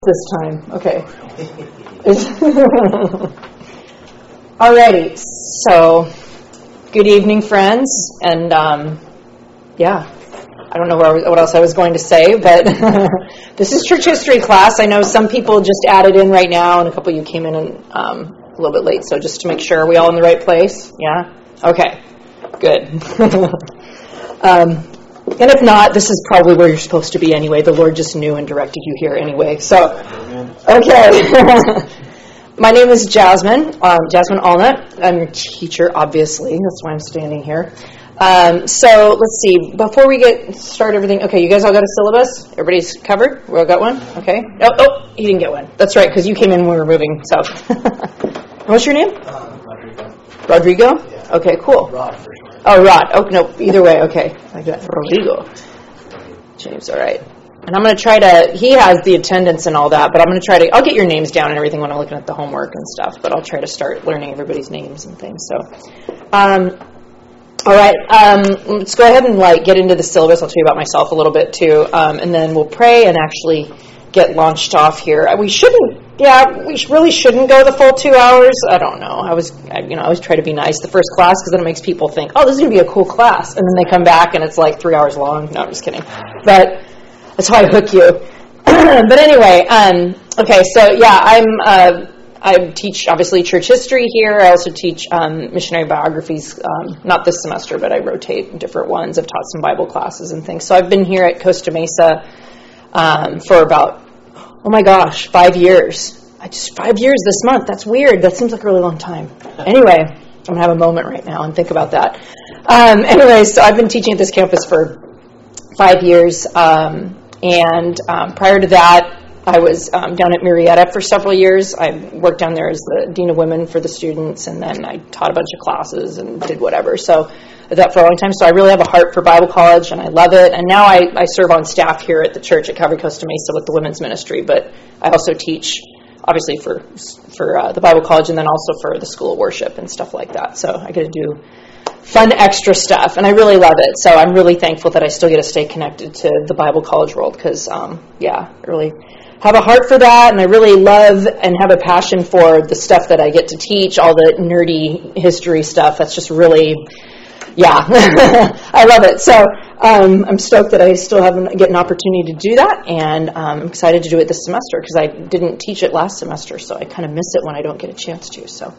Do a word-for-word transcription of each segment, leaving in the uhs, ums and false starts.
This time, okay. Alrighty, so good evening, friends, and um, yeah, I don't know where, what else I was going to say, but this is church history class. I know some people just added in right now, and a couple of you came in and, um, a little bit late, so just to make sure, are we all in the right place? Yeah? Okay, good. um, And if not, this is probably where you're supposed to be anyway. The Lord just knew and directed you here anyway. So, okay. My name is Jasmine, um, Jasmine Allnut. I'm your teacher, obviously. That's why I'm standing here. Um, so, let's see. Before we get start everything, okay, you guys all got a syllabus? Everybody's covered? We all got one? Okay. Oh, oh, you didn't get one. That's right, because you came in when we were moving. So, what's your name? Uh, Rodrigo. Rodrigo? Yeah. Okay, cool. Rod, for sure. Oh, Rod. Oh, no, either way, okay. I got Rodrigo. James, all right. And I'm going to try to, he has the attendance and all that, but I'm going to try to, I'll get your names down and everything when I'm looking at the homework and stuff, but I'll try to start learning everybody's names and things. So, um, all right, um, let's go ahead and like get into the syllabus. I'll tell you about myself a little bit too, um, and then we'll pray and actually get launched off here. We shouldn't, yeah, we really shouldn't go the full two hours. I don't know. I was, I, you know, I always try to be nice the first class because then it makes people think, oh, this is going to be a cool class. And then they come back and it's like three hours long. No, I'm just kidding. But that's how I hook you. But anyway, um, okay, so yeah, I'm, uh, I teach, obviously, church history here. I also teach um, missionary biographies, um, not this semester, but I rotate different ones. I've taught some Bible classes and things. So I've been here at Costa Mesa Um, for about, oh my gosh, five years. I just, five years this month. That's weird. That seems like a really long time. Anyway, I'm going to have a moment right now and think about that. Um, anyway, so I've been teaching at this campus for five years. Um, and um, prior to that, I was um, down at Murrieta for several years. I worked down there as the Dean of Women for the students, and then I taught a bunch of classes and did whatever. So I did that for a long time. So I really have a heart for Bible college, and I love it. And now I, I serve on staff here at the church at Calvary Costa Mesa with the women's ministry, but I also teach, obviously, for for uh, the Bible college and then also for the school of worship and stuff like that. So I get to do fun extra stuff, and I really love it. So I'm really thankful that I still get to stay connected to the Bible college world because, um, yeah, I really have a heart for that, and I really love and have a passion for the stuff that I get to teach, all the nerdy history stuff. That's just really, yeah, I love it. So um, I'm stoked that I still have get an opportunity to do that, and um, I'm excited to do it this semester because I didn't teach it last semester, so I kind of miss it when I don't get a chance to. So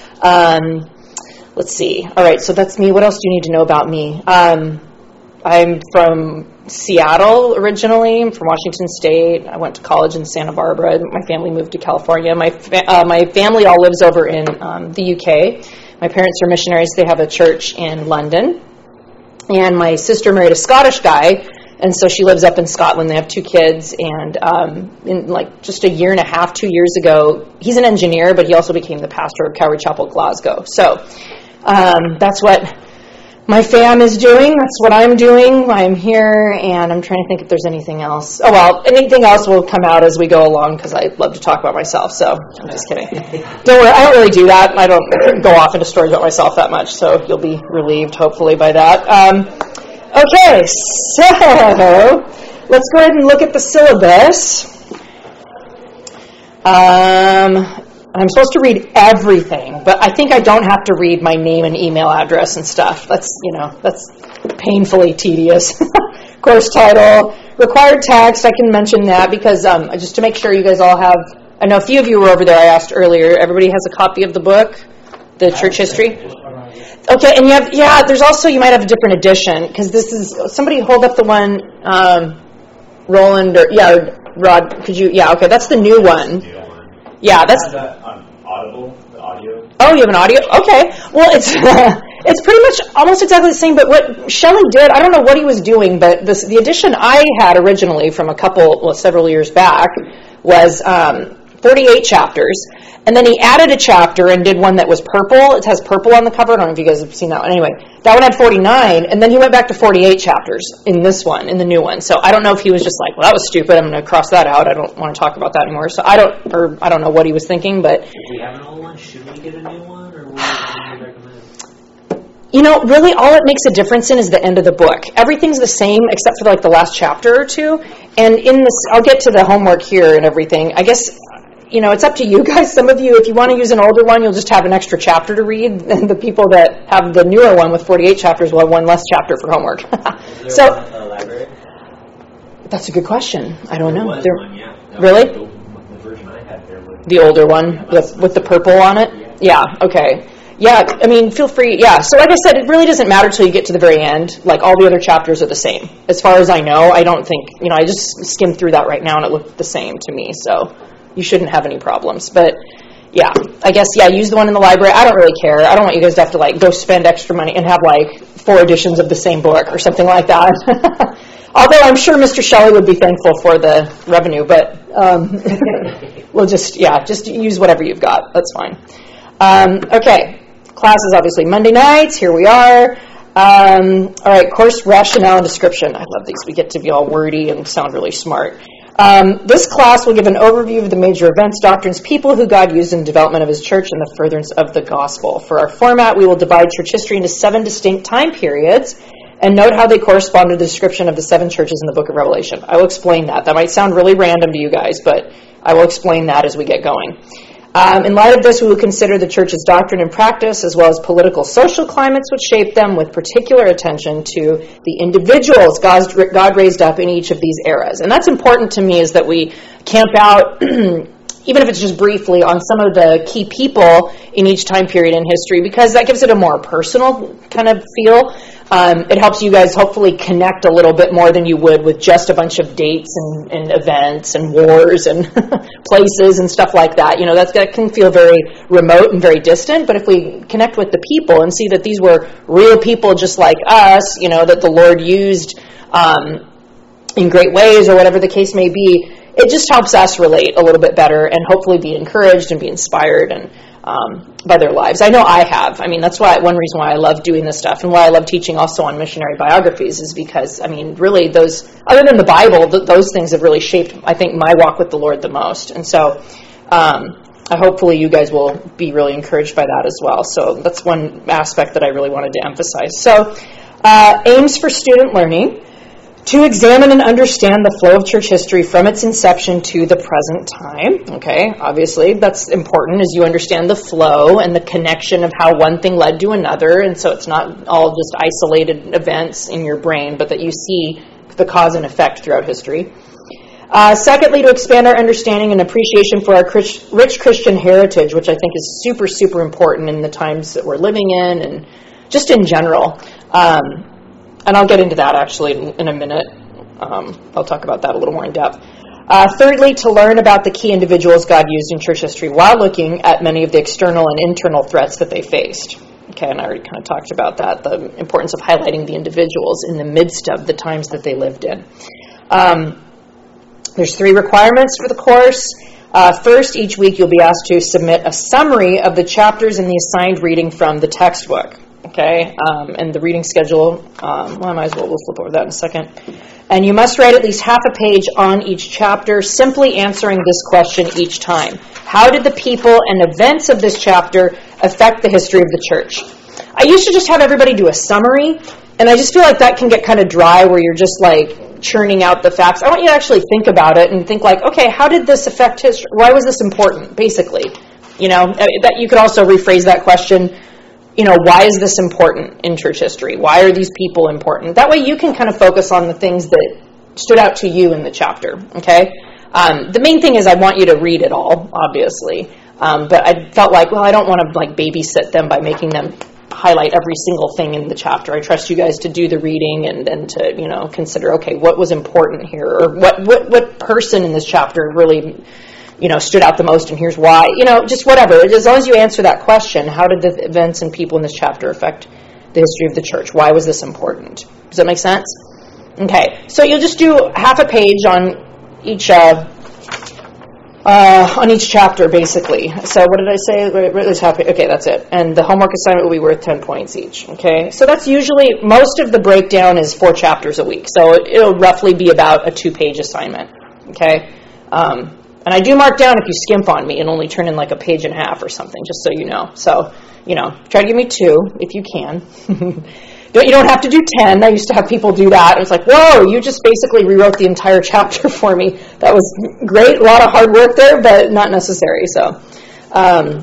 um, let's see. All right, so that's me. What else do you need to know about me? Um, I'm from Seattle originally. I'm from Washington State. I went to college in Santa Barbara. My family moved to California. My fa- uh, my family all lives over in um, the U K. My parents are missionaries. They have a church in London. And my sister married a Scottish guy, and so she lives up in Scotland. They have two kids, and um, in like just a year and a half, two years ago, he's an engineer, but he also became the pastor of Calvary Chapel, Glasgow. So um, that's what my fam is doing. That's what I'm doing. I'm here, and I'm trying to think if there's anything else. Oh, well, anything else will come out as we go along, because I love to talk about myself, so I'm just kidding. Don't worry, I don't really do that. I don't go off into stories about myself that much, so you'll be relieved, hopefully, by that. Um, okay, so let's go ahead and look at the syllabus. Um... I'm supposed to read everything, but I think I don't have to read my name and email address and stuff. That's, you know, that's painfully tedious. Course title, required text, I can mention that because um, just to make sure you guys all have, I know a few of you were over there, I asked earlier, everybody has a copy of the book, the church history? Okay, and you have, yeah, there's also, you might have a different edition, because this is, somebody hold up the one, um, Roland, or, yeah, Rod, could you, yeah, okay, that's the new one. Yeah, that's. Is that on Audible, the audio? Oh, you have an audio? Okay. Well, it's it's pretty much almost exactly the same. But what Shelley did, I don't know what he was doing, but this, the edition I had originally from a couple, well, several years back, was um, forty-eight chapters, and then he added a chapter and did one that was purple. It has purple on the cover. I don't know if you guys have seen that one. Anyway, that one had forty-nine, and then he went back to forty-eight chapters in this one, in the new one. So I don't know if he was just like, well, that was stupid. I'm going to cross that out. I don't want to talk about that anymore. So I don't, or I don't know what he was thinking, but. If we have an old one, should we get a new one, or what do you recommend? You know, really all it makes a difference in is the end of the book. Everything's the same except for like the last chapter or two. And in this, I'll get to the homework here and everything. I guess, you know, it's up to you guys. Some of you, if you want to use an older one, you'll just have an extra chapter to read. And the people that have the newer one with forty-eight chapters will have one less chapter for homework. Is so, there one in the library? That's a good question. I don't There know. was There, one, yeah. No, really? The, the version I had there was The older one with, with the purple on it? Yeah, okay. Yeah, I mean, feel free. Yeah, so like I said, it really doesn't matter till you get to the very end. Like, all the other chapters are the same. As far as I know, I don't think, you know, I just skimmed through that right now, and it looked the same to me, so you shouldn't have any problems. But, yeah, I guess, yeah, use the one in the library. I don't really care. I don't want you guys to have to, like, go spend extra money and have, like, four editions of the same book or something like that. Although I'm sure Mister Shelley would be thankful for the revenue, but um, we'll just, yeah, just use whatever you've got. That's fine. Um, okay. Classes, obviously, Monday nights. Here we are. Um, all right, course rationale and description. I love these. We get to be all wordy and sound really smart. Um, this class will give an overview of the major events, doctrines, people who God used in the development of his church and the furtherance of the gospel. For our format, we will divide church history into seven distinct time periods and note how they correspond to the description of the seven churches in the book of Revelation. I will explain that. That might sound really random to you guys, but I will explain that as we get going. Um, in light of this, we will consider the church's doctrine and practice, as well as political, social climates which shape them, with particular attention to the individuals God, God raised up in each of these eras. And that's important to me, is that we camp out, even if it's just briefly, on some of the key people in each time period in history, because that gives it a more personal kind of feel. Um, it helps you guys hopefully connect a little bit more than you would with just a bunch of dates and, and events and wars and places and stuff like that. You know, that's, that can feel very remote and very distant, but if we connect with the people and see that these were real people just like us, you know, that the Lord used um, in great ways or whatever the case may be, it just helps us relate a little bit better and hopefully be encouraged and be inspired and Um, by their lives. I know I have. I mean, that's why one reason why I love doing this stuff and why I love teaching also on missionary biographies is because, I mean, really those, other than the Bible, th- those things have really shaped, I think, my walk with the Lord the most. And so um, I hopefully you guys will be really encouraged by that as well. So that's one aspect that I really wanted to emphasize. So uh, aims for student learning: to examine and understand the flow of church history from its inception to the present time. Okay, obviously that's important, as you understand the flow and the connection of how one thing led to another, and so it's not all just isolated events in your brain, but that you see the cause and effect throughout history. Uh, secondly, to expand our understanding and appreciation for our Christ- rich Christian heritage, which I think is super, super important in the times that we're living in and just in general. Um, And I'll get into that, actually, in, in a minute. Um, I'll talk about that a little more in depth. Uh, thirdly, to learn about the key individuals God used in church history while looking at many of the external and internal threats that they faced. Okay, and I already kind of talked about that, the importance of highlighting the individuals in the midst of the times that they lived in. Um, there's three requirements for the course. Uh, first, each week you'll be asked to submit a summary of the chapters in the assigned reading from the textbook. Okay, um, and the reading schedule, um, well, I might as well, we'll flip over that in a second. And you must write at least half a page on each chapter, simply answering this question each time. How did the people and events of this chapter affect the history of the church? I used to just have everybody do a summary, and I just feel like that can get kind of dry, where you're just like churning out the facts. I want you to actually think about it and think like, okay, how did this affect history? Why was this important, basically? You know, that you could also rephrase that question. You know, why is this important in church history? Why are these people important? That way you can kind of focus on the things that stood out to you in the chapter, okay? Um, the main thing is I want you to read it all, obviously. Um, but I felt like, well, I don't want to like babysit them by making them highlight every single thing in the chapter. I trust you guys to do the reading and then to, you know, consider, okay, what was important here? Or what, what, what person in this chapter really, you know, stood out the most, and here's why. You know, just whatever. As long as you answer that question, how did the events and people in this chapter affect the history of the church? Why was this important? Does that make sense? Okay, so you'll just do half a page on each uh, uh, on each chapter, basically. So what did I say? Okay, that's it. And the homework assignment will be worth ten points each. Okay, so that's usually, most of the breakdown is four chapters a week. So it'll roughly be about a two-page assignment. Okay. Um, And I do mark down if you skimp on me and only turn in like a page and a half or something, just so you know. So, you know, try to give me two if you can. Don't, you don't have to do ten. I used to have people do that. It was like, whoa, you just basically rewrote the entire chapter for me. That was great. A lot of hard work there, but not necessary. So, um,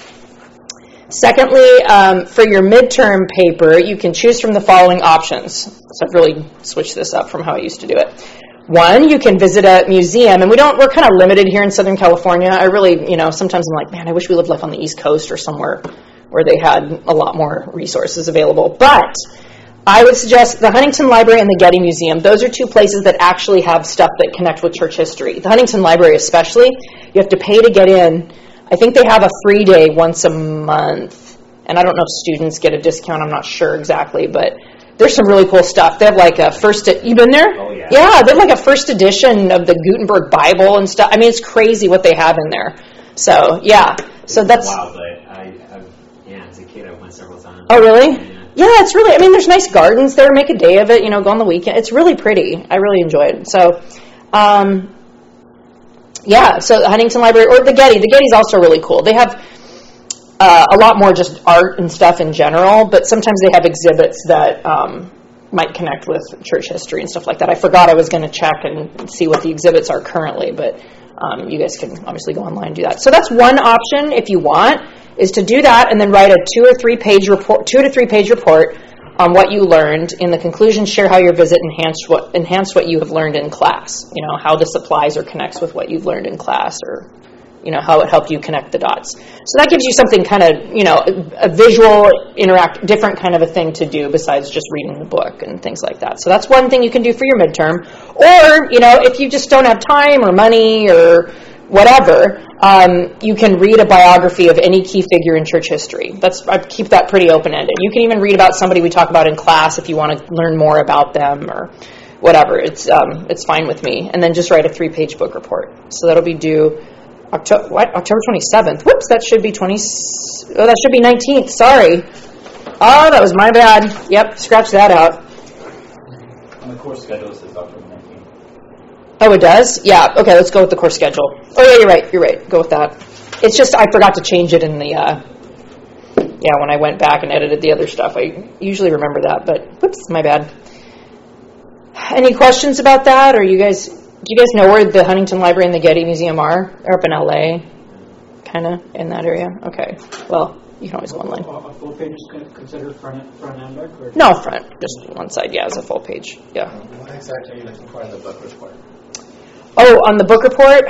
secondly, um, for your midterm paper, you can choose from the following options. So I've really switched this up from how I used to do it. One, you can visit a museum, and we don't, we're kind of limited here in Southern California. I really, you know, sometimes I'm like, man, I wish we lived like on the East Coast or somewhere where they had a lot more resources available. But I would suggest the Huntington Library and the Getty Museum. Those are two places that actually have stuff that connect with church history. The Huntington Library especially, you have to pay to get in. I think they have a free day once a month. And I don't know if students get a discount. I'm not sure exactly, but there's some really cool stuff. They have like a first, you been there? Oh, yeah. Yeah, they have like a first edition of the Gutenberg Bible and stuff. I mean, it's crazy what they have in there. So, yeah. So that's... Wow, but I, I've, yeah, as a kid, I went several times. Oh, really? Yeah. Yeah, it's really, I mean, there's nice gardens there. Make a day of it, you know, go on the weekend. It's really pretty. I really enjoy it. So, um, yeah, so the Huntington Library, or the Getty. The Getty's also really cool. They have uh, a lot more just art and stuff in general, but sometimes they have exhibits that um, might connect with church history and stuff like that. I forgot I was going to check and see what the exhibits are currently, but um, you guys can obviously go online and do that. So that's one option if you want, is to do that and then write a two or three page report, two to three page report on what you learned. In the conclusion, share how your visit enhanced what enhanced what you have learned in class. You know, how this applies or connects with what you've learned in class, or you know, how it helped you connect the dots. So that gives you something kind of, you know, a, a visual, interact, different kind of a thing to do besides just reading the book and things like that. So that's one thing you can do for your midterm. Or, you know, if you just don't have time or money or whatever, um, you can read a biography of any key figure in church history. That's, I keep that pretty open-ended. You can even read about somebody we talk about in class if you want to learn more about them or whatever. It's um, it's fine with me. And then just write a three-page book report. So that'll be due October, what? October twenty-seventh. Whoops, that should be twenty. Oh, that should be nineteenth. Sorry. Oh, that was my bad. Yep, scratch that out. On the course schedule, it says October nineteenth. Oh, it does? Yeah. Okay, let's go with the course schedule. Oh, yeah, you're right. You're right. Go with that. It's just I forgot to change it in the. Uh, yeah, when I went back and edited the other stuff, I usually remember that, but whoops, my bad. Any questions about that, or you guys? Do you guys know where the Huntington Library and the Getty Museum are? They're up in L A, kind of in that area. Okay. Well, you can always go online. A full page is considered front front and back, or No, front, just one side. Yeah, it's a full page. Yeah. What exactly are you looking for in the book report? Oh, on the book report.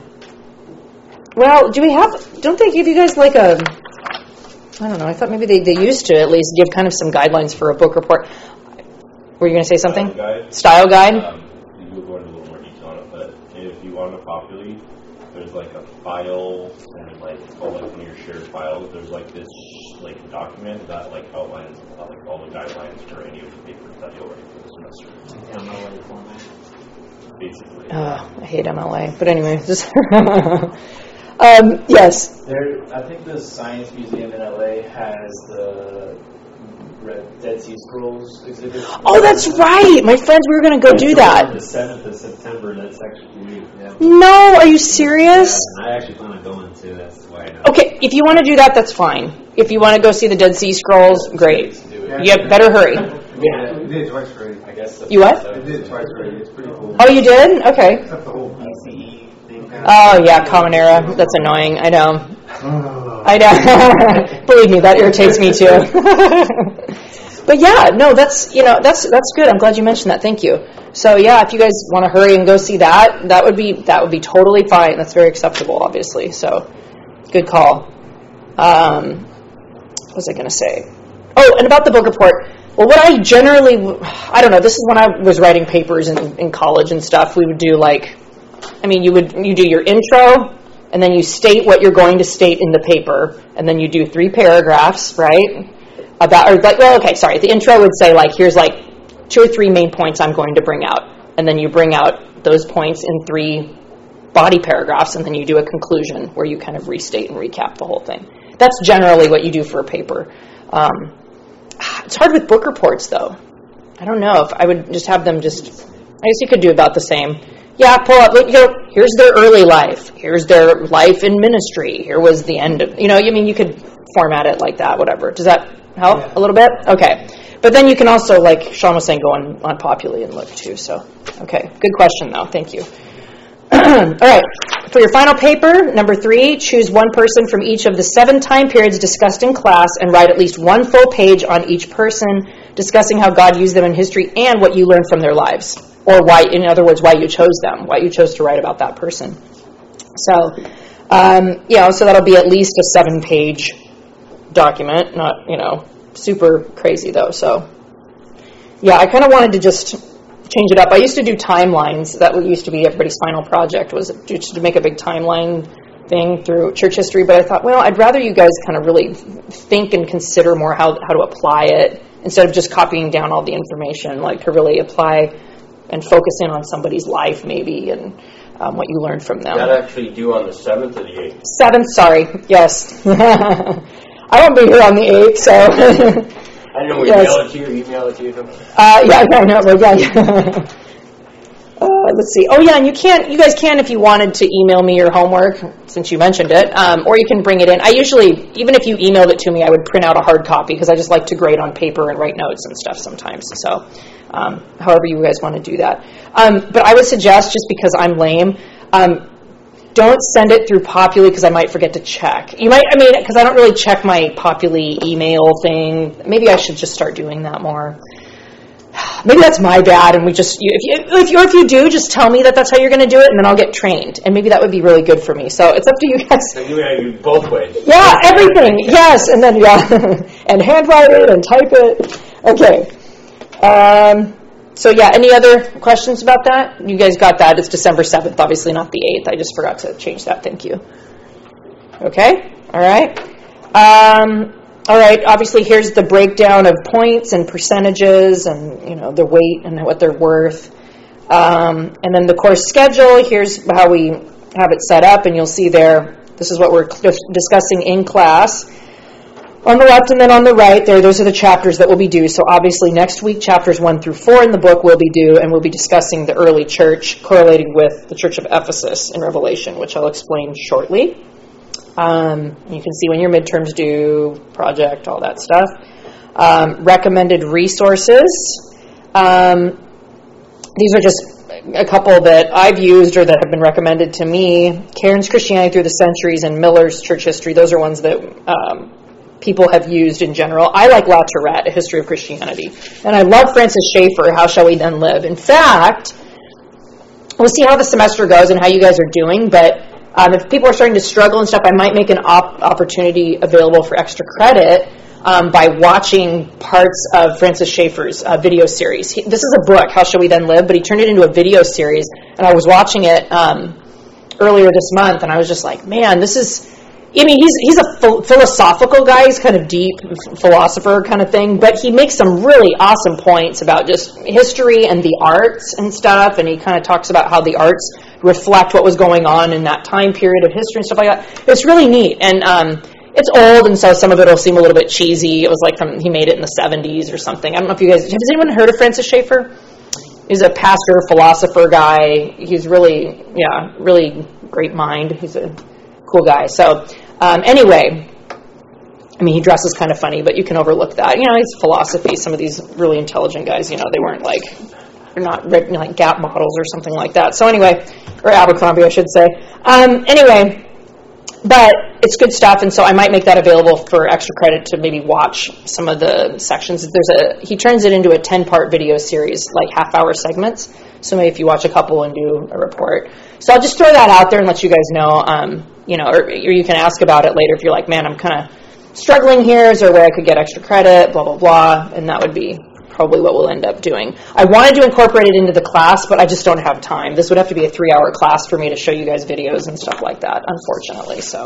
Well, do we have? Don't they give you guys like a? I don't know. I thought maybe they, they used to at least give kind of some guidelines for a book report. Were you going to say something? Style guide. Style guide. Um, you'll go into a little more detail on it, but if you want to copy, there's like a file and like all like one of your shared files. There's like this like document that like outlines uh, like all the guidelines for any of the papers that you'll write for the semester. M L A format. Basically. Uh, I hate M L A, but anyway, just um, yes. There, I think the Science Museum in L A has the Red Dead Sea Scrolls exhibit. Oh, that's right. My friends, we were going to go do On that. the seventh of September, that's actually. Yeah. No, are you serious? Yeah, I actually plan on going to. That's why I know. Okay, if you want to do that, that's fine. If you want to go see the Dead Sea Scrolls, great. You better hurry. Yeah, we did it twice already. I guess. You what? We did it twice already. It's pretty cool. Oh, you did? Okay. Except the whole P C E thing. Oh, yeah, Common Era. That's annoying. I know. I know. Believe me, that irritates me too. But yeah, no, that's, you know, that's that's good. I'm glad you mentioned that. Thank you. So yeah, if you guys want to hurry and go see that, that would be that would be totally fine. That's very acceptable, obviously. So good call. Um, what was I going to say? Oh, and about the book report. Well, what I generally, I don't know, this is when I was writing papers in, in college and stuff, we would do like, I mean, you would, you do your intro, and then you state what you're going to state in the paper, and then you do three paragraphs, right? About, or like, well, okay, sorry, the intro would say like, here's like two or three main points I'm going to bring out, and then you bring out those points in three body paragraphs, and then you do a conclusion where you kind of restate and recap the whole thing. That's generally what you do for a paper. Um, It's hard with book reports, though. I don't know if I would just have them just, I guess you could do about the same. Yeah, pull up, you know, here's their early life. Here's their life in ministry. Here was the end of, you know, I mean, you could format it like that, whatever. Does that help Yeah. a little bit? Okay. But then you can also, like Sean was saying, go on, on Populi and look too. So, okay. Good question, though. Thank you. All right. For your final paper, number three, choose one person from each of the seven time periods discussed in class and write at least one full page on each person, discussing how God used them in history and what you learned from their lives. Or why, in other words, why you chose them, why you chose to write about that person. So, um, you know, so that'll be at least a seven-page document, not, you know, super crazy, though. So, yeah, I kind of wanted to just change it up. I used to do timelines. That used to be everybody's final project, was just to make a big timeline thing through church history. But I thought, well, I'd rather you guys kind of really think and consider more how, how to apply it instead of just copying down all the information, like to really apply and focus in on somebody's life maybe and um, what you learned from them. That actually due on the seventh or the eighth? Seventh, sorry. Yes. I won't be here on the eighth, so... I know we yes. email it to you, email it to you. Uh, yeah, I know. Well, yeah, yeah. Uh, let's see. Oh, yeah, and you can, you guys can, if you wanted to email me your homework, since you mentioned it, um, or you can bring it in. I usually, even if you emailed it to me, I would print out a hard copy because I just like to grade on paper and write notes and stuff sometimes. So, um, however you guys want to do that. Um, but I would suggest, just because I'm lame, um, don't send it through Populi because I might forget to check. You might, I mean, because I don't really check my Populi email thing. Maybe I should just start doing that more. Maybe that's my bad, and we just, you, if, you, if, you, if you do, just tell me that that's how you're going to do it, and then I'll get trained. And maybe that would be really good for me. So it's up to you guys. So you gotta do both ways. Yeah, everything. Yes, and then, yeah, and handwrite it and type it. Okay. Um, so, yeah, any other questions about that? You guys got that. It's December seventh, obviously not the eighth. I just forgot to change that. Thank you. Okay. All right. Um... All right, obviously here's the breakdown of points and percentages and, you know, the weight and what they're worth. Um, and then the course schedule, here's how we have it set up, and you'll see there, this is what we're discussing in class. On the left and then on the right there, those are the chapters that will be due. So obviously next week, chapters one through four in the book will be due, and we'll be discussing the early church correlated with the Church of Ephesus in Revelation, which I'll explain shortly. Um, you can see when your midterms due, project, all that stuff. Um, recommended resources. Um, these are just a couple that I've used or that have been recommended to me. Cairns Christianity Through the Centuries and Miller's Church History. Those are ones that um, people have used in general. I like La Tourette, A History of Christianity. And I love Francis Schaeffer, How Shall We Then Live? In fact, we'll see how the semester goes and how you guys are doing, but Um, if people are starting to struggle and stuff, I might make an op- opportunity available for extra credit um, by watching parts of Francis Schaeffer's uh, video series. He, this is a book, How Shall We Then Live? But he turned it into a video series, and I was watching it um, earlier this month, and I was just like, man, this is... I mean, he's he's a ph- philosophical guy. He's kind of deep philosopher kind of thing, but he makes some really awesome points about just history and the arts and stuff, and he kind of talks about how the arts reflect what was going on in that time period of history and stuff like that. It's really neat, and um, it's old, and so some of it will seem a little bit cheesy. It was like from he made it in the seventies or something. I don't know if you guys, has anyone heard of Francis Schaeffer? He's a pastor, philosopher guy. He's really, yeah, really great mind. He's a cool guy. So um, anyway, I mean, he dresses kind of funny, but you can overlook that. You know, he's philosophy. Some of these really intelligent guys, you know, they weren't like, they're not you know, like Gap models or something like that. So anyway, or Abercrombie, I should say. Um, anyway, but it's good stuff, and so I might make that available for extra credit to maybe watch some of the sections. There's a he turns it into a ten-part video series, like half-hour segments. So maybe if you watch a couple and do a report. So I'll just throw that out there and let you guys know, um, you know, or, or you can ask about it later if you're like, man, I'm kind of struggling here. Is there a way I could get extra credit, blah, blah, blah. And that would be probably what we'll end up doing. I wanted to incorporate it into the class, but I just don't have time. This would have to be a three-hour class for me to show you guys videos and stuff like that, unfortunately. So,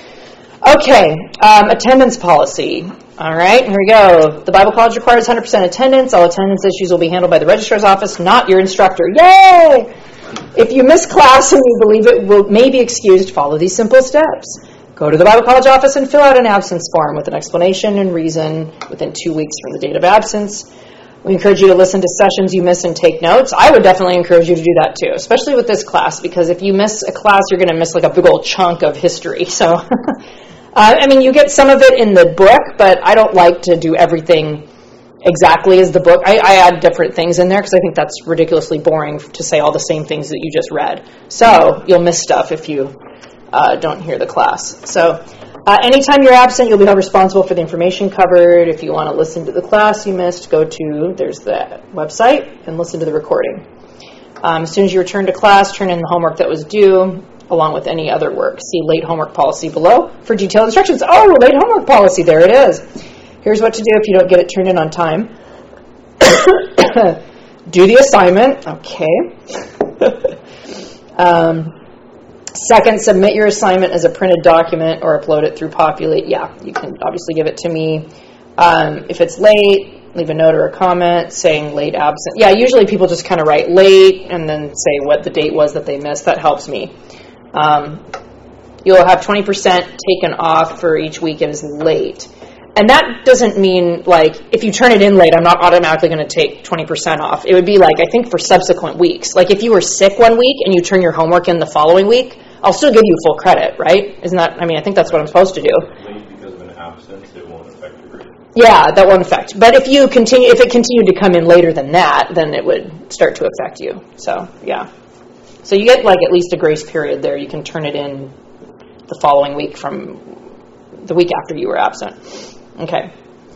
okay, um, attendance policy. All right, here we go. The Bible College requires one hundred percent attendance. All attendance issues will be handled by the registrar's office, not your instructor. Yay! If you miss class and you believe it will may be excused, follow these simple steps. Go to the Bible College office and fill out an absence form with an explanation and reason within two weeks from the date of absence. We encourage you to listen to sessions you miss and take notes. I would definitely encourage you to do that too, especially with this class, because if you miss a class, you're going to miss like a big old chunk of history. So, uh, I mean, you get some of it in the book, but I don't like to do everything exactly as the book. I, I add different things in there because I think that's ridiculously boring to say all the same things that you just read. So you'll miss stuff if you uh, don't hear the class. So uh, anytime you're absent, you'll be held responsible for the information covered. If you want to listen to the class you missed, go to, there's the website, and listen to the recording. Um, as soon as you return to class, turn in the homework that was due, along with any other work. See late homework policy below for detailed instructions. Oh, late homework policy, there it is. Here's what to do if you don't get it turned in on time. Do the assignment. Okay. um, second, submit your assignment as a printed document or upload it through Populate. Yeah, you can obviously give it to me. Um, if it's late, leave a note or a comment saying late absent. Yeah, usually people just kind of write late and then say what the date was that they missed. That helps me. Um, you'll have twenty percent taken off for each week it is late. And that doesn't mean, like, if you turn it in late, I'm not automatically going to take twenty percent off. It would be, like, I think for subsequent weeks. Like, if you were sick one week and you turn your homework in the following week, I'll still give you full credit, right? Isn't that, I mean, I think that's what I'm supposed to do. Late because of an absence, it won't affect your grade. Yeah, that won't affect. But if you continue, if it continued to come in later than that, then it would start to affect you. So, yeah. So you get, like, at least a grace period there. You can turn it in the following week from the week after you were absent. Okay.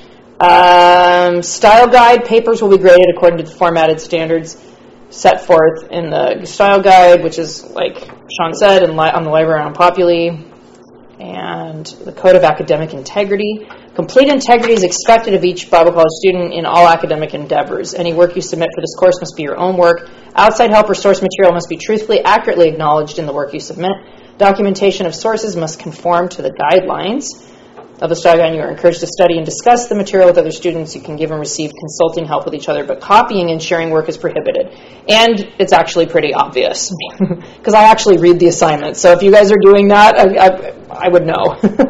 Um, style guide papers will be graded according to the formatted standards set forth in the style guide, which is, like Sean said, in li- on the library on Populi, and the Code of Academic Integrity. Complete integrity is expected of each Bible college student in all academic endeavors. Any work you submit for this course must be your own work. Outside help or source material must be truthfully, accurately acknowledged in the work you submit. Documentation of sources must conform to the guidelines of the style guide. You are encouraged to study and discuss the material with other students. You can give and receive consulting help with each other, but copying and sharing work is prohibited. And it's actually pretty obvious because I actually read the assignment. So if you guys are doing that, I, I, I would know.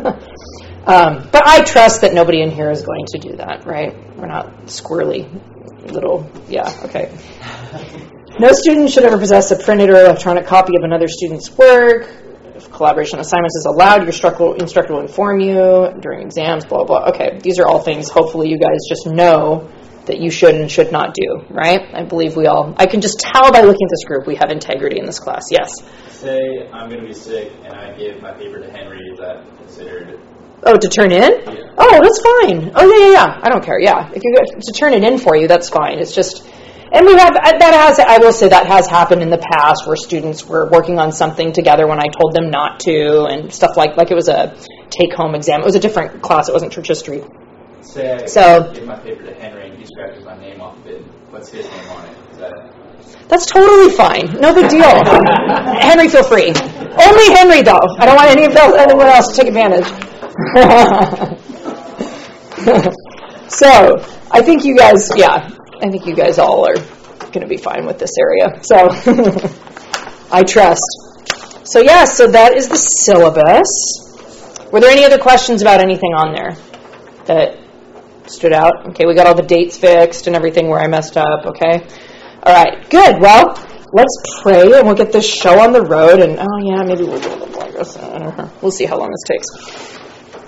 um, but I trust that nobody in here is going to do that, right? We're not squirrely little, yeah, okay. No student should ever possess a printed or electronic copy of another student's work. If collaboration assignments is allowed, your instructor, instructor will inform you during exams, blah, blah. Okay, these are all things hopefully you guys just know that you should and should not do, right? I believe we all, I can just tell by looking at this group, we have integrity in this class. Yes? Say I'm going to be sick and I give my paper to Henry, is that considered? Oh, to turn in? Yeah. Oh, that's fine. Oh, yeah, yeah, yeah. I don't care, yeah. If you get to turn it in for you, that's fine. It's just... And we have, that has, I will say that has happened in the past where students were working on something together when I told them not to and stuff like, like it was a take-home exam. It was a different class. It wasn't church history. Say I so, give my paper to Henry and he scratches my name off of it. What's his name on it? Is that... That's totally fine. No big deal. Henry, feel free. Only Henry, though. I don't want any of else, anyone else to take advantage. So, I think you guys, yeah. I think you guys all are going to be fine with this area. So, I trust. So, yeah, so that is the syllabus. Were there any other questions about anything on there that stood out? Okay, we got all the dates fixed and everything where I messed up, okay? All right, good. Well, let's pray and we'll get this show on the road. And, oh, yeah, maybe we'll do a little longer. I don't know. We'll see how long this takes.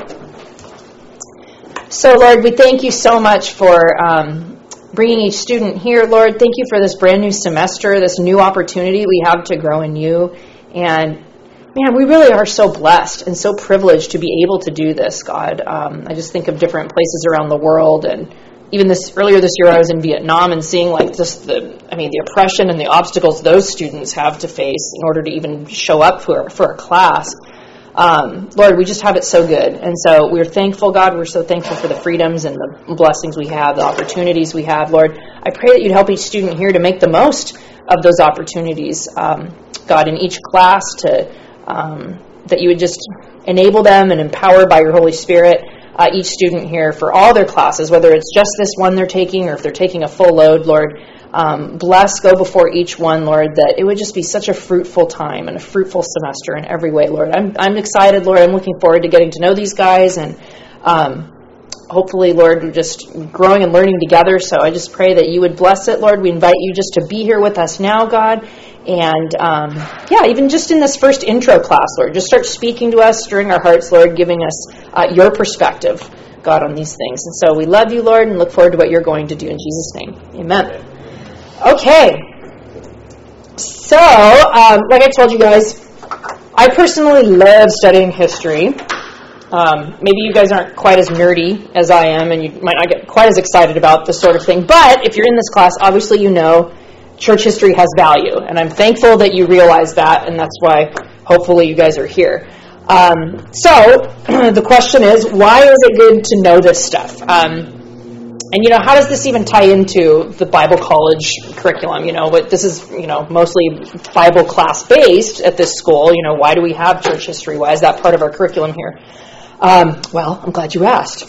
So, Lord, we thank you so much for... Um, bringing each student here, Lord. Thank you for this brand new semester, this new opportunity we have to grow in you. And, man, we really are so blessed and so privileged to be able to do this, God. Um, I just think of different places around the world. And even this earlier this year, I was in Vietnam and seeing, like, just the, I mean, the oppression and the obstacles those students have to face in order to even show up for, for a class. Um, Lord, we just have it so good. And so we're thankful, God. We're so thankful for the freedoms and the blessings we have, the opportunities we have. Lord, I pray that you'd help each student here to make the most of those opportunities, um, God, in each class, to um, that you would just enable them and empower by your Holy Spirit uh, each student here for all their classes, whether it's just this one they're taking or if they're taking a full load, Lord. Um, bless, go before each one, Lord, that it would just be such a fruitful time and a fruitful semester in every way, Lord. I'm I'm excited, Lord. I'm looking forward to getting to know these guys and um, hopefully, Lord, we're just growing and learning together. So I just pray that you would bless it, Lord. We invite you just to be here with us now, God. And, um, yeah, even just in this first intro class, Lord, just start speaking to us, stirring our hearts, Lord, giving us uh, your perspective, God, on these things. And so we love you, Lord, and look forward to what you're going to do in Jesus' name. Amen. Okay. So, um, like I told you guys, I personally love studying history. Um, maybe you guys aren't quite as nerdy as I am, and you might not get quite as excited about this sort of thing. But if you're in this class, obviously you know church history has value, and I'm thankful that you realize that, and that's why hopefully you guys are here. Um, so the question is, why is it good to know this stuff? Um, and, you know, how does this even tie into the Bible college curriculum? You know, but this is, you know, mostly Bible class-based at this school. You know, why do we have church history? Why is that part of our curriculum here? Um, well, I'm glad you asked.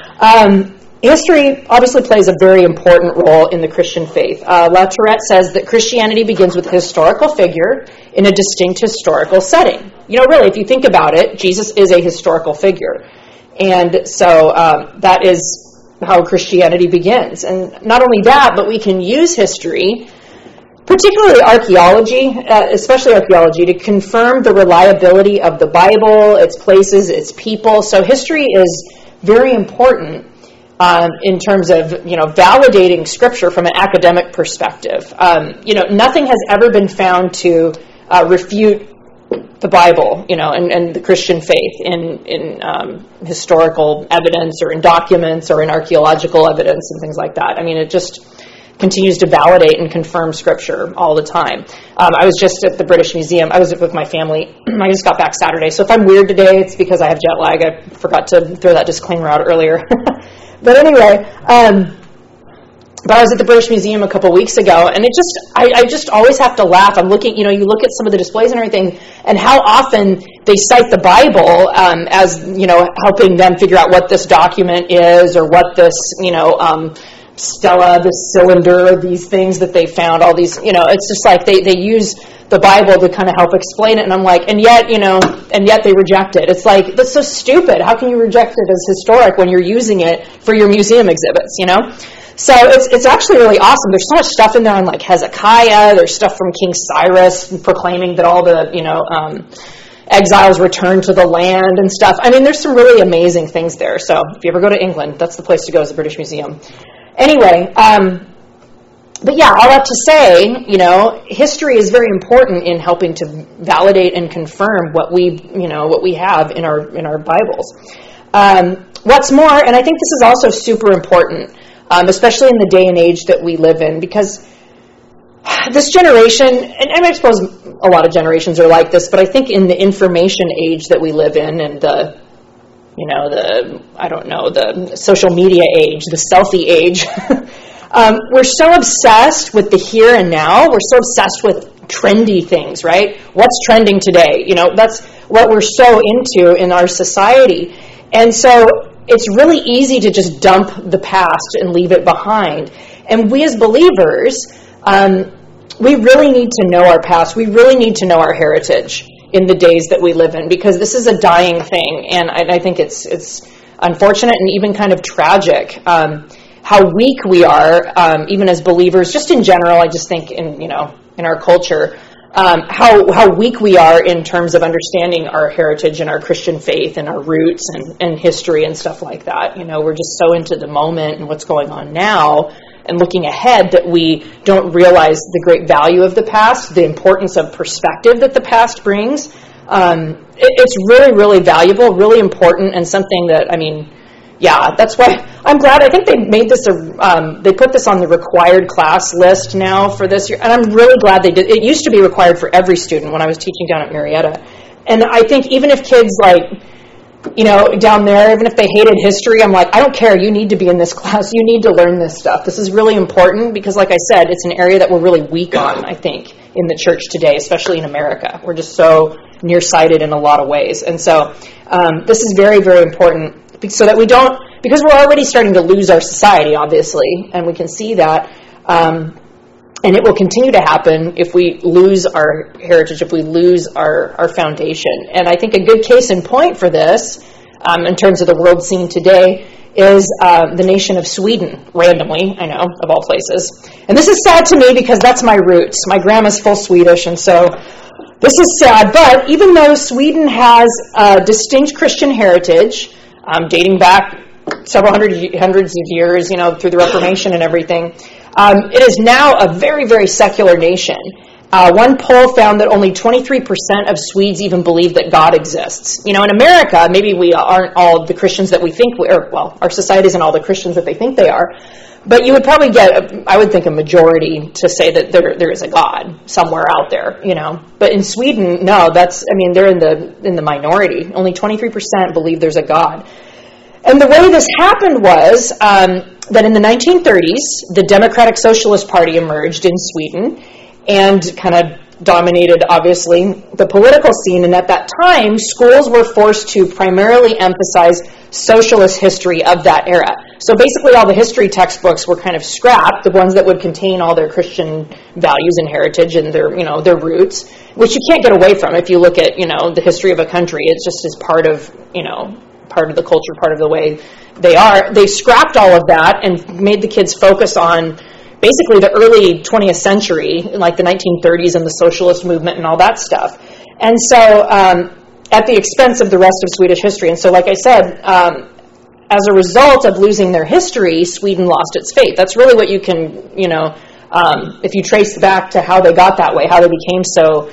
Um, history obviously plays a very important role in the Christian faith. Uh, La Tourette says that Christianity begins with a historical figure in a distinct historical setting. You know, really, if you think about it, Jesus is a historical figure. And so um, that is how Christianity begins. And not only that, but we can use history, particularly archaeology, uh, especially archaeology, to confirm the reliability of the Bible, its places, its people. So history is very important um, in terms of, you know, validating Scripture from an academic perspective. Um, you know, nothing has ever been found to uh, refute the Bible, you know, and, and the Christian faith in in um, historical evidence or in documents or in archaeological evidence and things like that. I mean, it just continues to validate and confirm Scripture all the time. Um, I was just at the British Museum. I was with my family. I just got back Saturday. So if I'm weird today, it's because I have jet lag. I forgot to throw that disclaimer out earlier. But anyway, um, but I was at the British Museum a couple weeks ago, and it just, I, I just always have to laugh. I'm looking, you know, you look at some of the displays and everything, and how often they cite the Bible um, as, you know, helping them figure out what this document is or what this, you know, um, stela, this cylinder, these things that they found, all these, you know, it's just like they, they use the Bible to kind of help explain it, and I'm like, and yet, you know, and yet they reject it. It's like, that's so stupid. How can you reject it as historic when you're using it for your museum exhibits, you know? So it's it's actually really awesome. There's so much stuff in there on like Hezekiah. There's stuff from King Cyrus proclaiming that all the, you know, um, exiles return to the land and stuff. I mean, there's some really amazing things there. So if you ever go to England, that's the place to go, is the British Museum. Anyway, um, but yeah, all that to say, you know, history is very important in helping to validate and confirm what we, you know, what we have in our in our Bibles. Um, what's more, and I think this is also super important, um, especially in the day and age that we live in, because this generation, and I suppose a lot of generations are like this, but I think in the information age that we live in, and the, you know, the, I don't know, the social media age, the selfie age, um, we're so obsessed with the here and now. We're so obsessed with trendy things, right? What's trending today? You know, that's what we're so into in our society. And so it's really easy to just dump the past and leave it behind. And we as believers, um, we really need to know our past. We really need to know our heritage in the days that we live in, because this is a dying thing. And I, I think it's it's unfortunate and even kind of tragic um, how weak we are, um, even as believers, just in general. I just think in, you know, in our culture, um, how how weak we are in terms of understanding our heritage and our Christian faith and our roots and, and history and stuff like that. You know, we're just so into the moment and what's going on now and looking ahead that we don't realize the great value of the past, the importance of perspective that the past brings. Um, it, it's really, really valuable, really important, and something that, I mean, yeah, that's why I'm glad. I think they made this, a, um, they put this on the required class list now for this year, and I'm really glad they did. It used to be required for every student when I was teaching down at Marietta. And I think even if kids, like, you know, down there, even if they hated history, I'm like, I don't care. You need to be in this class. You need to learn this stuff. This is really important because, like I said, it's an area that we're really weak on, I think, in the church today, especially in America. We're just so nearsighted in a lot of ways. And so um, this is very, very important so that we don't, because we're already starting to lose our society, obviously, and we can see that. Um, And it will continue to happen if we lose our heritage, if we lose our, our foundation. And I think a good case in point for this um, in terms of the world scene today, is uh, the nation of Sweden, randomly, I know, of all places. And this is sad to me because that's my roots. My grandma's full Swedish, and so this is sad. But even though Sweden has a distinct Christian heritage, um, dating back several hundred hundreds of years, you know, through the Reformation and everything, um, it is now a very, very secular nation. Uh, one poll found that only twenty-three percent of Swedes even believe that God exists. You know, in America, maybe we aren't all the Christians that we think we are. Well, our society isn't all the Christians that they think they are. But you would probably get, I would think, a majority to say that there there is a God somewhere out there, you know. But in Sweden, no, that's, I mean, they're in the in the minority. Only twenty-three percent believe there's a God. And the way this happened was um, that in the nineteen thirties, the Democratic Socialist Party emerged in Sweden and kind of dominated, obviously, the political scene. And at that time, schools were forced to primarily emphasize socialist history of that era. So basically all the history textbooks were kind of scrapped, the ones that would contain all their Christian values and heritage and their, you know, their roots, which you can't get away from if you look at, you know, the history of a country. It just is part of, you know, part of the culture, part of the way they are. They scrapped all of that and made the kids focus on basically the early twentieth century, like the nineteen thirties and the socialist movement and all that stuff. And so um, at the expense of the rest of Swedish history. And so, like I said, um, as a result of losing their history, Sweden lost its faith. That's really what you can, you know, um, if you trace back to how they got that way, how they became so,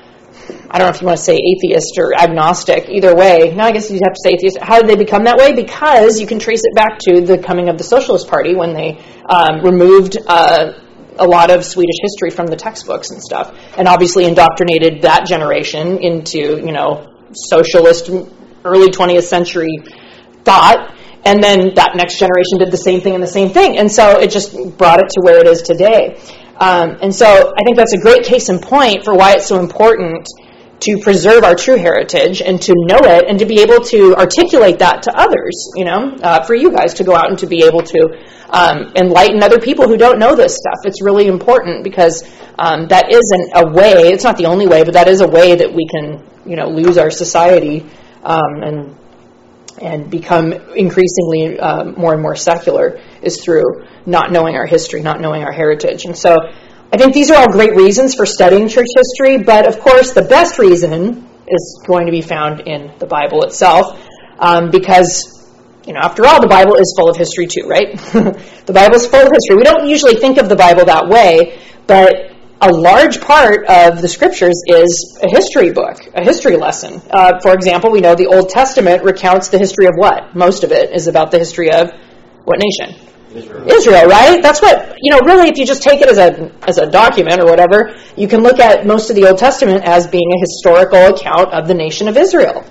I don't know if you want to say atheist or agnostic, either way. No, I guess you'd have to say atheist. How did they become that way? Because you can trace it back to the coming of the Socialist Party when they um, removed uh, a lot of Swedish history from the textbooks and stuff, and obviously indoctrinated that generation into, you know, socialist early twentieth century thought, and then that next generation did the same thing and the same thing, and so it just brought it to where it is today. Um, and so I think that's a great case in point for why it's so important to preserve our true heritage and to know it and to be able to articulate that to others, you know, uh, for you guys to go out and to be able to um, enlighten other people who don't know this stuff. It's really important because um, that isn't a way, it's not the only way, but that is a way that we can, you know, lose our society um, and and become increasingly uh, more and more secular is through not knowing our history, not knowing our heritage. And so I think these are all great reasons for studying church history, but of course the best reason is going to be found in the Bible itself, um, because, you know, after all, the Bible is full of history too, right? The Bible is full of history. We don't usually think of the Bible that way, but a large part of the Scriptures is a history book, a history lesson. Uh, for example, we know the Old Testament recounts the history of what? Most of it is about the history of what nation? Israel. Israel, right? That's what, you know, really, if you just take it as a as a document or whatever, you can look at most of the Old Testament as being a historical account of the nation of Israel.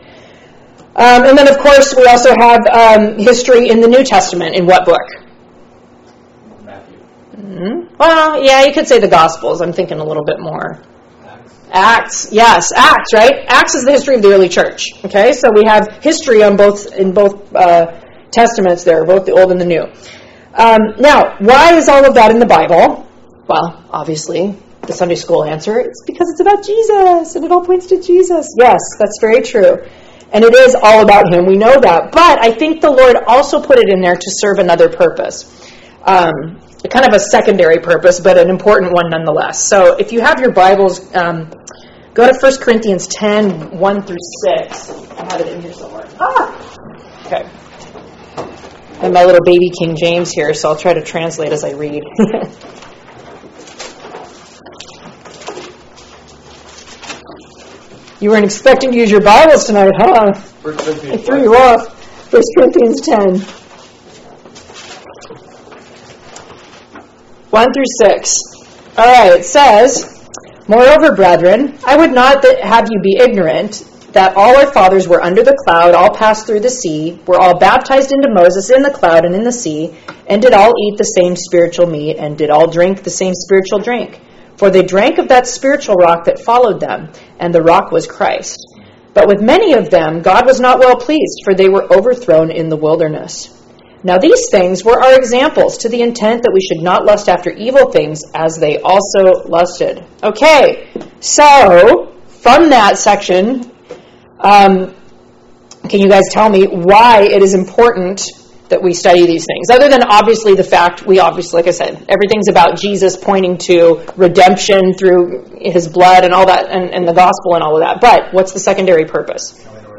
Um, and then, of course, we also have um, history in the New Testament. In what book? Matthew. Mm-hmm. Well, yeah, you could say the Gospels. I'm thinking a little bit more. Acts. Acts, yes, Acts, right? Acts is the history of the early church. Okay, so we have history on both in both uh, Testaments there, both the Old and the New. Um, now, why is all of that in the Bible? Well, obviously, the Sunday school answer is because it's about Jesus, and it all points to Jesus. Yes, that's very true. And it is all about Him. We know that. But I think the Lord also put it in there to serve another purpose. Um, kind of a secondary purpose, but an important one nonetheless. So if you have your Bibles, um, go to First Corinthians ten, one through six. I have it in here somewhere. Ah! Okay. I have my little baby King James here, so I'll try to translate as I read. You weren't expecting to use your Bibles tonight, huh? I threw you off. First Corinthians ten. one through six. All right, it says, "Moreover, brethren, I would not that have you be ignorant, that all our fathers were under the cloud, all passed through the sea, were all baptized into Moses in the cloud and in the sea, and did all eat the same spiritual meat, and did all drink the same spiritual drink. For they drank of that spiritual rock that followed them, and the rock was Christ. But with many of them God was not well pleased, for they were overthrown in the wilderness. Now these things were our examples, to the intent that we should not lust after evil things, as they also lusted." Okay, so from that section, um, can you guys tell me why it is important that we study these things? Other than obviously the fact, we obviously, like I said, everything's about Jesus pointing to redemption through his blood and all that, and, and the gospel and all of that. But what's the secondary purpose?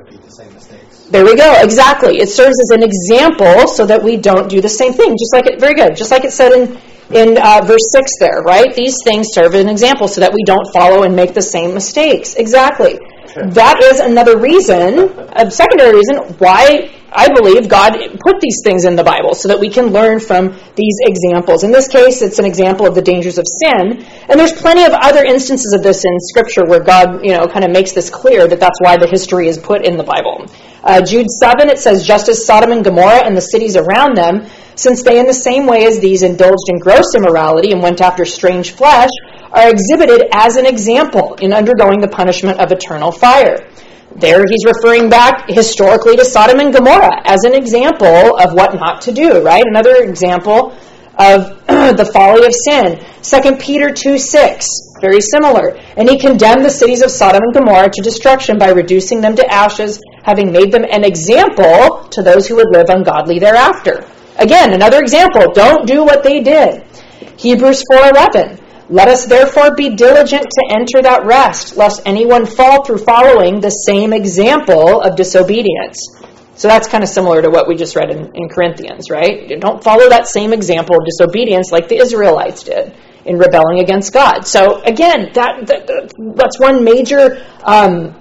There we go. Exactly. It serves as an example so that we don't do the same thing. Just like it, very good. Just like it said in in uh, verse six there, right? These things serve as an example so that we don't follow and make the same mistakes. Exactly. That is another reason, a secondary reason, why I believe God put these things in the Bible so that we can learn from these examples. In this case, it's an example of the dangers of sin, and there's plenty of other instances of this in Scripture where God, you know, kind of makes this clear that that's why the history is put in the Bible. Uh, Jude seven, it says, just as Sodom and Gomorrah and the cities around them, since they in the same way as these indulged in gross immorality and went after strange flesh, are exhibited as an example in undergoing the punishment of eternal fire. There he's referring back historically to Sodom and Gomorrah as an example of what not to do, right? Another example of the folly of sin. Second Peter two six, very similar. And he condemned the cities of Sodom and Gomorrah to destruction by reducing them to ashes, having made them an example to those who would live ungodly thereafter. Again, another example. Don't do what they did. Hebrews four eleven. Let us therefore be diligent to enter that rest, lest anyone fall through following the same example of disobedience. So that's kind of similar to what we just read in, in Corinthians, right? Don't follow that same example of disobedience like the Israelites did in rebelling against God. So again, that, that that's one major um,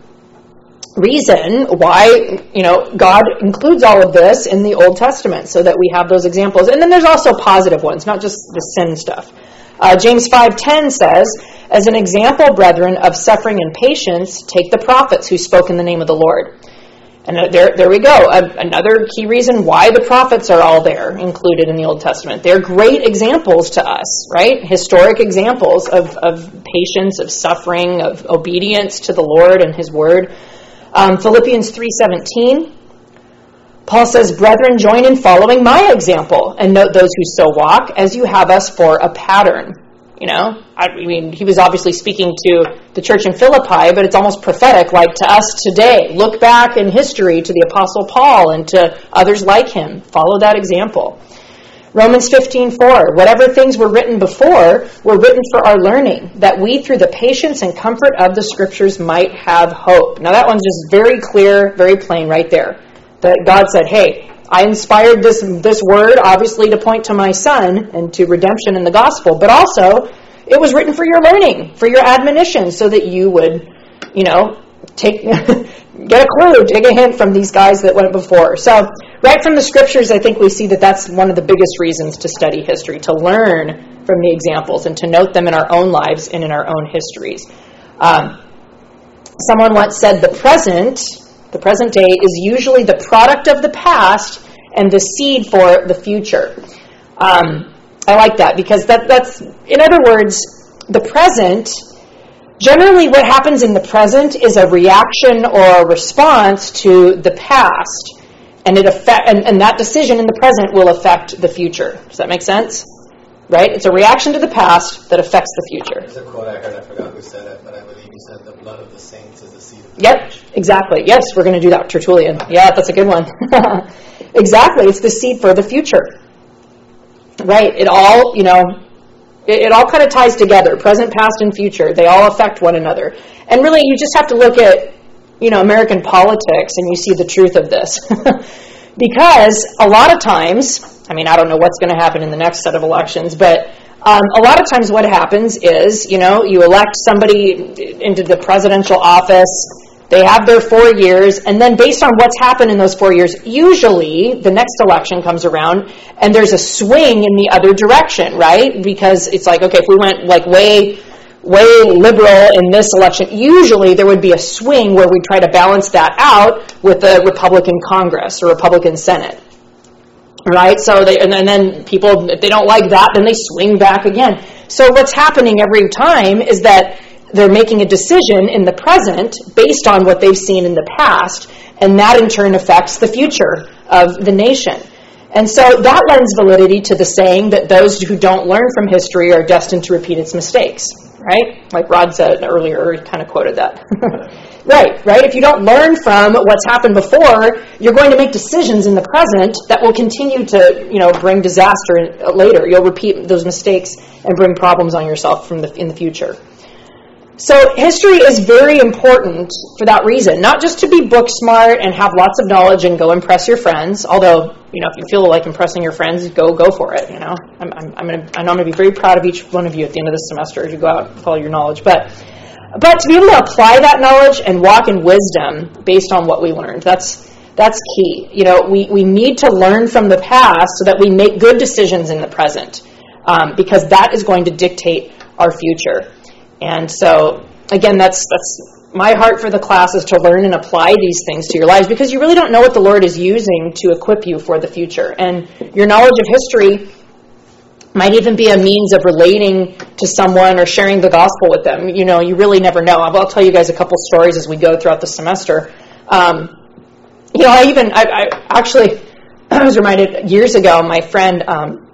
reason why, you know, God includes all of this in the Old Testament so that we have those examples. And then there's also positive ones, not just the sin stuff. Uh, James five ten says, as an example, brethren, of suffering and patience, take the prophets who spoke in the name of the Lord. And there, there we go. Uh, another key reason why the prophets are all there, included in the Old Testament. They're great examples to us, right? Historic examples of, of patience, of suffering, of obedience to the Lord and his word. Um, Philippians three seventeen, Paul says, brethren, join in following my example, and note those who so walk, as you have us for a pattern. You know, I mean, he was obviously speaking to the church in Philippi, but it's almost prophetic, like to us today. Look back in history to the Apostle Paul and to others like him. Follow that example. Romans fifteen four, whatever things were written before were written for our learning, that we through the patience and comfort of the Scriptures might have hope. Now that one's just very clear, very plain right there. That God said, hey, I inspired this this word, obviously, to point to my Son and to redemption in the gospel, but also it was written for your learning, for your admonition, so that you would, you know, take get a clue, take a hint from these guys that went before. So right from the Scriptures, I think we see that that's one of the biggest reasons to study history, to learn from the examples and to note them in our own lives and in our own histories. Um, someone once said the present... The present day is usually the product of the past and the seed for the future. Um, I like that because that, that's, in other words, the present, generally what happens in the present is a reaction or a response to the past. And, it affect, and, and that decision in the present will affect the future. Does that make sense? Right? It's a reaction to the past that affects the future. There's a quote I heard, I forgot who said it, but I believe he said, the blood of the saints is the seed of the Yep, church. exactly. Yes, we're going to do that, Tertullian. Yeah, that's a good one. Exactly, it's the seed for the future. Right, it all, you know, it, it all kind of ties together, present, past, and future. They all affect one another. And really, you just have to look at, you know, American politics and you see the truth of this. Because a lot of times, I mean, I don't know what's going to happen in the next set of elections, but um, a lot of times what happens is, you know, you elect somebody into the presidential office, they have their four years, and then based on what's happened in those four years, usually the next election comes around and there's a swing in the other direction, right? Because it's like, okay, if we went like way... way liberal in this election, usually there would be a swing where we try to balance that out with a Republican Congress or Republican Senate. Right? So they, and then people, if they don't like that, then they swing back again. So what's happening every time is that they're making a decision in the present based on what they've seen in the past, and that in turn affects the future of the nation. And so that lends validity to the saying that those who don't learn from history are destined to repeat its mistakes, right? Like Rod said earlier, he kind of quoted that. Right, right? If you don't learn from what's happened before, you're going to make decisions in the present that will continue to, you know, bring disaster later. You'll repeat those mistakes and bring problems on yourself from the in the future. So history is very important for that reason, not just to be book smart and have lots of knowledge and go impress your friends. Although, you know, if you feel like impressing your friends, go go for it. You know, I'm I'm, I'm gonna I'm gonna be very proud of each one of you at the end of this semester as you go out with all your knowledge. But but to be able to apply that knowledge and walk in wisdom based on what we learned, that's that's key. You know, we we need to learn from the past so that we make good decisions in the present, um, because that is going to dictate our future. And so, again, that's that's my heart for the class is to learn and apply these things to your lives, because you really don't know what the Lord is using to equip you for the future. And your knowledge of history might even be a means of relating to someone or sharing the gospel with them. You know, you really never know. I'll tell you guys a couple stories as we go throughout the semester. Um, you know, I even, I, I actually, I was reminded years ago, my friend, um,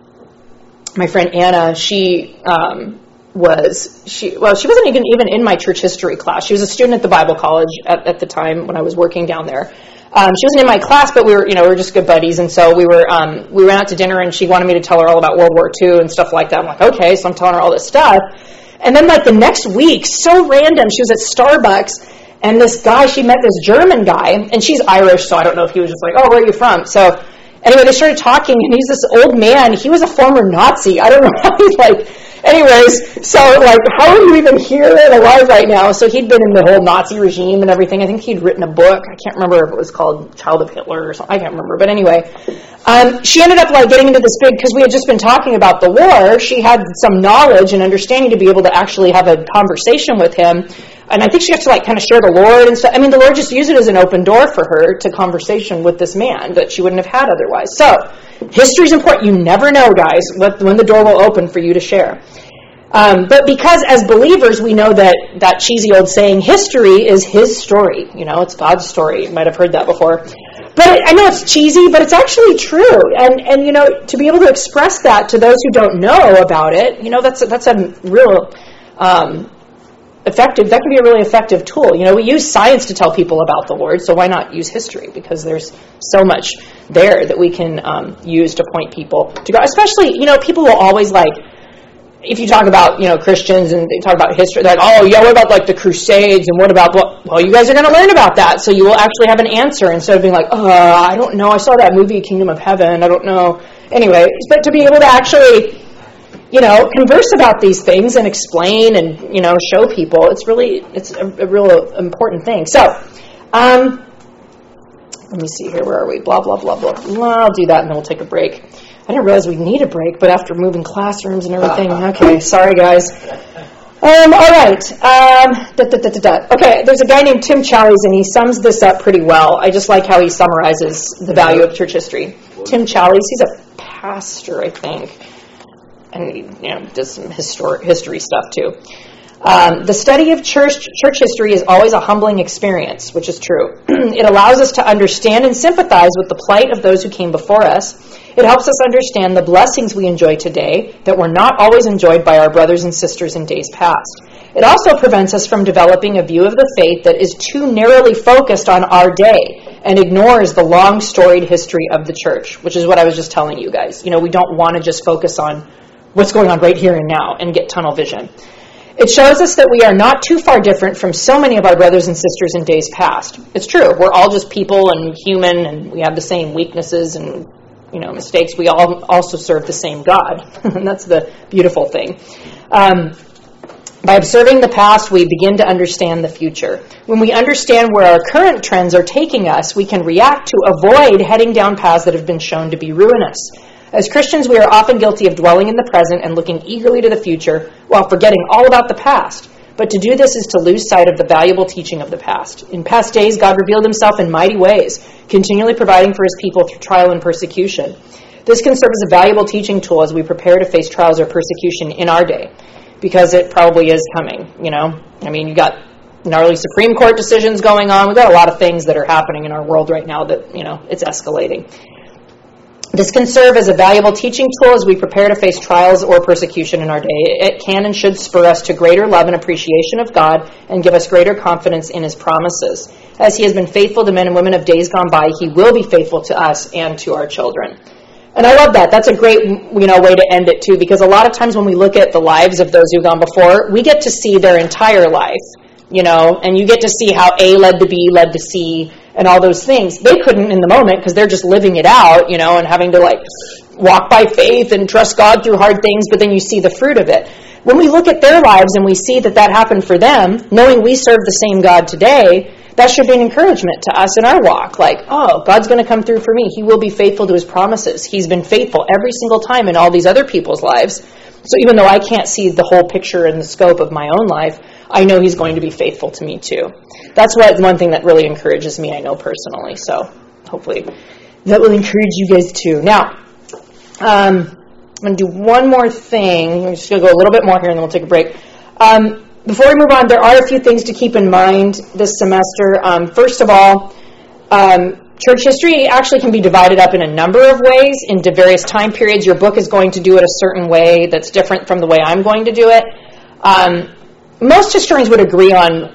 my friend Anna, she... Um, was she well she wasn't even even in my church history class. She was a student at the Bible college at, at the time when I was working down there. Um, she wasn't in my class, but we were you know we were just good buddies, and so we were um, we went out to dinner, and she wanted me to tell her all about World War Two and stuff like that. I'm like, okay, so I'm telling her all this stuff, and then like the next week, so random, she was at Starbucks, and this guy, she met this German guy, and she's Irish, so I don't know if he was just like, oh, where are you from? So anyway, they started talking, and he's this old man. He was a former Nazi. I don't know how he's like. Anyways, so, like, how are you even here and alive right now? So he'd been in the whole Nazi regime and everything. I think he'd written a book. I can't remember if it was called Child of Hitler or something. I can't remember. But anyway, um, she ended up, like, getting into this big, because we had just been talking about the war. She had some knowledge and understanding to be able to actually have a conversation with him. And I think she got to, like, kind of share the Lord and stuff. I mean, the Lord just used it as an open door for her to conversation with this man that she wouldn't have had otherwise. So, history's important. You never know, guys, what, when the door will open for you to share. Um, but because as believers, we know that that cheesy old saying, history is his story. You know, it's God's story. You might have heard that before. But I know it's cheesy, but it's actually true. And, and you know, to be able to express that to those who don't know about it, you know, that's a, that's a real... Um, effective, that can be a really effective tool. You know, we use science to tell people about the Lord, so why not use history? Because there's so much there that we can um, use to point people to God. Especially, you know, people will always like, if you talk about, you know, Christians and they talk about history, they're like, oh, yeah, what about like the Crusades and what about, well, well you guys are going to learn about that, so you will actually have an answer instead of being like, oh, I don't know, I saw that movie, Kingdom of Heaven, I don't know. Anyway, but to be able to actually... you know, converse about these things and explain and, you know, show people. It's really, it's a, a real important thing. So, um, let me see here. Where are we? Blah, blah, blah, blah, blah. I'll do that and then we'll take a break. I didn't realize we need a break, but after moving classrooms and everything, okay, sorry guys. Um, all right. Um, da, da, da, da, da. Okay, there's a guy named Tim Challies, and he sums this up pretty well. I just like how he summarizes the value of church history. Tim Challies, he's a pastor, I think. And he, you know, does some histor- history stuff too. Um, the study of church church history is always a humbling experience, which is true. It allows us to understand and sympathize with the plight of those who came before us. It helps us understand the blessings we enjoy today that were not always enjoyed by our brothers and sisters in days past. It also prevents us from developing a view of the faith that is too narrowly focused on our day and ignores the long storied history of the church, which is what I was just telling you guys. You know, we don't want to just focus on what's going on right here and now and get tunnel vision. It shows us that we are not too far different from so many of our brothers and sisters in days past. It's true. We're all just people and human, and we have the same weaknesses and, you know, mistakes. We all also serve the same God. And that's the beautiful thing. Um, by observing the past, we begin to understand the future. When we understand where our current trends are taking us, we can react to avoid heading down paths that have been shown to be ruinous. As Christians, we are often guilty of dwelling in the present and looking eagerly to the future while forgetting all about the past. But to do this is to lose sight of the valuable teaching of the past. In past days, God revealed himself in mighty ways, continually providing for his people through trial and persecution. This can serve as a valuable teaching tool as we prepare to face trials or persecution in our day, because it probably is coming, you know? I mean, you got gnarly Supreme Court decisions going on. We've got a lot of things that are happening in our world right now that, you know, it's escalating. This can serve as a valuable teaching tool as we prepare to face trials or persecution in our day. It can and should spur us to greater love and appreciation of God and give us greater confidence in his promises. As he has been faithful to men and women of days gone by, he will be faithful to us and to our children. And I love that. That's a great, you know, way to end it too, because a lot of times when we look at the lives of those who've gone before, we get to see their entire life, you know, and you get to see how A led to B led to C and all those things. They couldn't in the moment because they're just living it out, you know, and having to like walk by faith and trust God through hard things, but then you see the fruit of it. When we look at their lives and we see that that happened for them, knowing we serve the same God today, that should be an encouragement to us in our walk. Like, oh, God's going to come through for me. He will be faithful to his promises. He's been faithful every single time in all these other people's lives. So even though I can't see the whole picture and the scope of my own life, I know he's going to be faithful to me too. That's what one thing that really encourages me, I know personally. So hopefully that will encourage you guys too. Now, um, I'm going to do one more thing. I'm just going to go a little bit more here and then we'll take a break. Um, before we move on, there are a few things to keep in mind this semester. Um, first of all, um, church history actually can be divided up in a number of ways into various time periods. Your book is going to do it a certain way that's different from the way I'm going to do it. Um, most historians would agree on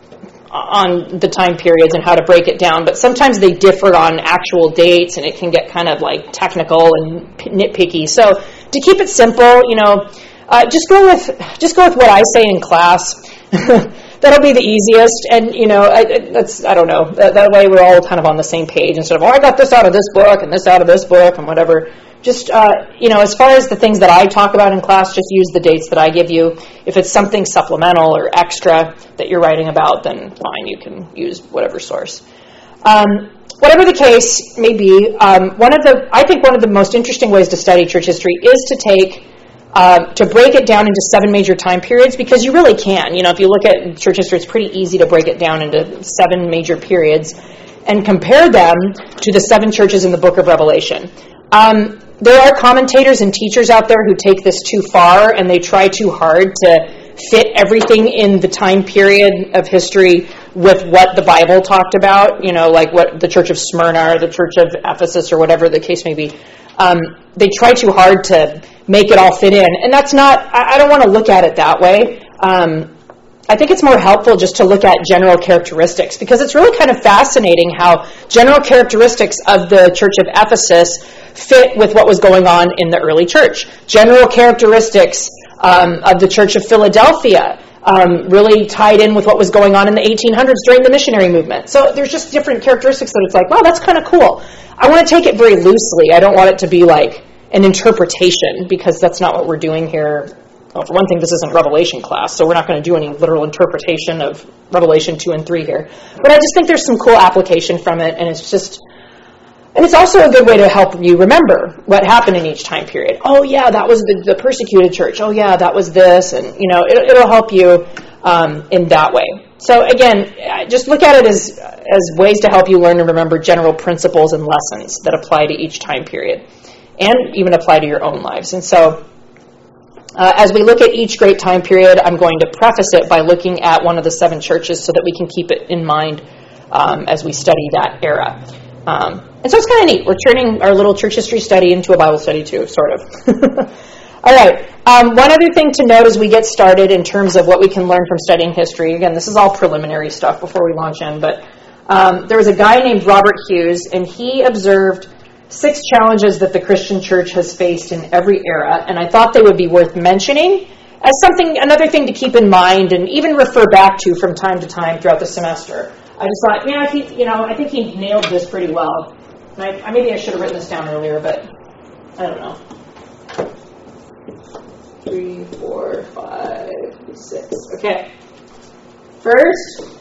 on the time periods and how to break it down, but sometimes they differ on actual dates, and it can get kind of like technical and nitpicky. So to keep it simple, you know, uh, just go with just go with what I say in class. That'll be the easiest, and you know, I, that's I don't know. That, that way, we're all kind of on the same page instead of, oh, I got this out of this book and this out of this book and whatever. Just uh, you know, as far as the things that I talk about in class, just use the dates that I give you. If it's something supplemental or extra that you're writing about, then fine, you can use whatever source. Um, whatever the case may be, um, one of the I think one of the most interesting ways to study church history is to take. Uh, to break it down into seven major time periods, because you really can. You know, if you look at church history, it's pretty easy to break it down into seven major periods and compare them to the seven churches in the book of Revelation. Um, there are commentators and teachers out there who take this too far, and they try too hard to fit everything in the time period of history with what the Bible talked about, you know, like what the church of Smyrna or the church of Ephesus or whatever the case may be. Um, they try too hard to make it all fit in. And that's not, I, I don't want to look at it that way. Um, I think it's more helpful just to look at general characteristics, because it's really kind of fascinating how general characteristics of the church of Ephesus fit with what was going on in the early church. General characteristics um, of the church of Philadelphia um, really tied in with what was going on in the eighteen hundreds during the missionary movement. So there's just different characteristics that it's like, wow, that's kind of cool. I want to take it very loosely. I don't want it to be like an interpretation, because that's not what we're doing here. Well, for one thing, this isn't Revelation class, so we're not going to do any literal interpretation of Revelation two and three here. But I just think there's some cool application from it, and it's just, and it's also a good way to help you remember what happened in each time period. Oh yeah, that was the, the persecuted church. Oh yeah, that was this, and you know, it, it'll help you um, in that way. So again, just look at it as as ways to help you learn and remember general principles and lessons that apply to each time period, and even apply to your own lives. And so, uh, as we look at each great time period, I'm going to preface it by looking at one of the seven churches so that we can keep it in mind um, as we study that era. Um, and so it's kind of neat. We're turning our little church history study into a Bible study too, sort of. All right. Um, one other thing to note as we get started in terms of what we can learn from studying history. Again, this is all preliminary stuff before we launch in, but um, there was a guy named Robert Hughes, and he observed six challenges that the Christian church has faced in every era, and I thought they would be worth mentioning as something, another thing to keep in mind and even refer back to from time to time throughout the semester. I just thought, yeah, he, you know, I think he nailed this pretty well. And I, I, maybe I should have written this down earlier, but I don't know. Three, four, five, six. Okay. First,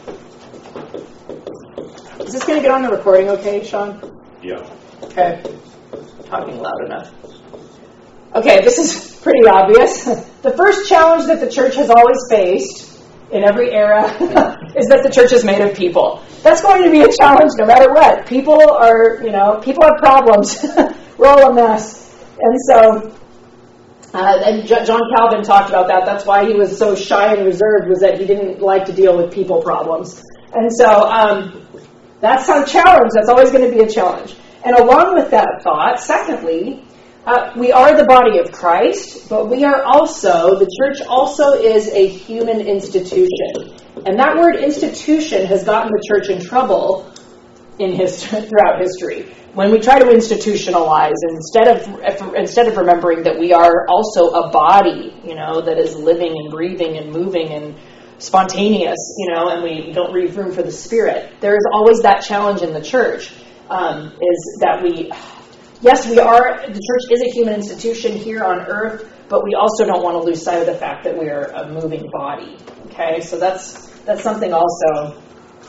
is this going to get on the recording okay, Sean? Yeah. Okay. Talking loud enough. Okay, this is pretty obvious. The first challenge that the church has always faced in every era is that the church is made of people. That's going to be a challenge no matter what. People are, you know, people have problems. We're all a mess. And so, uh, and J- John Calvin talked about that. That's why he was so shy and reserved, was that he didn't like to deal with people problems. And so, um, that's our challenge. That's always going to be a challenge. And along with that thought, secondly, uh, we are the body of Christ, but we are also, the church also is a human institution. And that word institution has gotten the church in trouble in his, throughout history. When we try to institutionalize, instead of instead of remembering that we are also a body, you know, that is living and breathing and moving and spontaneous, you know, and we don't leave room for the Spirit. There is always that challenge in the church, um, is that we, yes, we are, the church is a human institution here on earth, but we also don't want to lose sight of the fact that we are a moving body. Okay, so that's that's something also.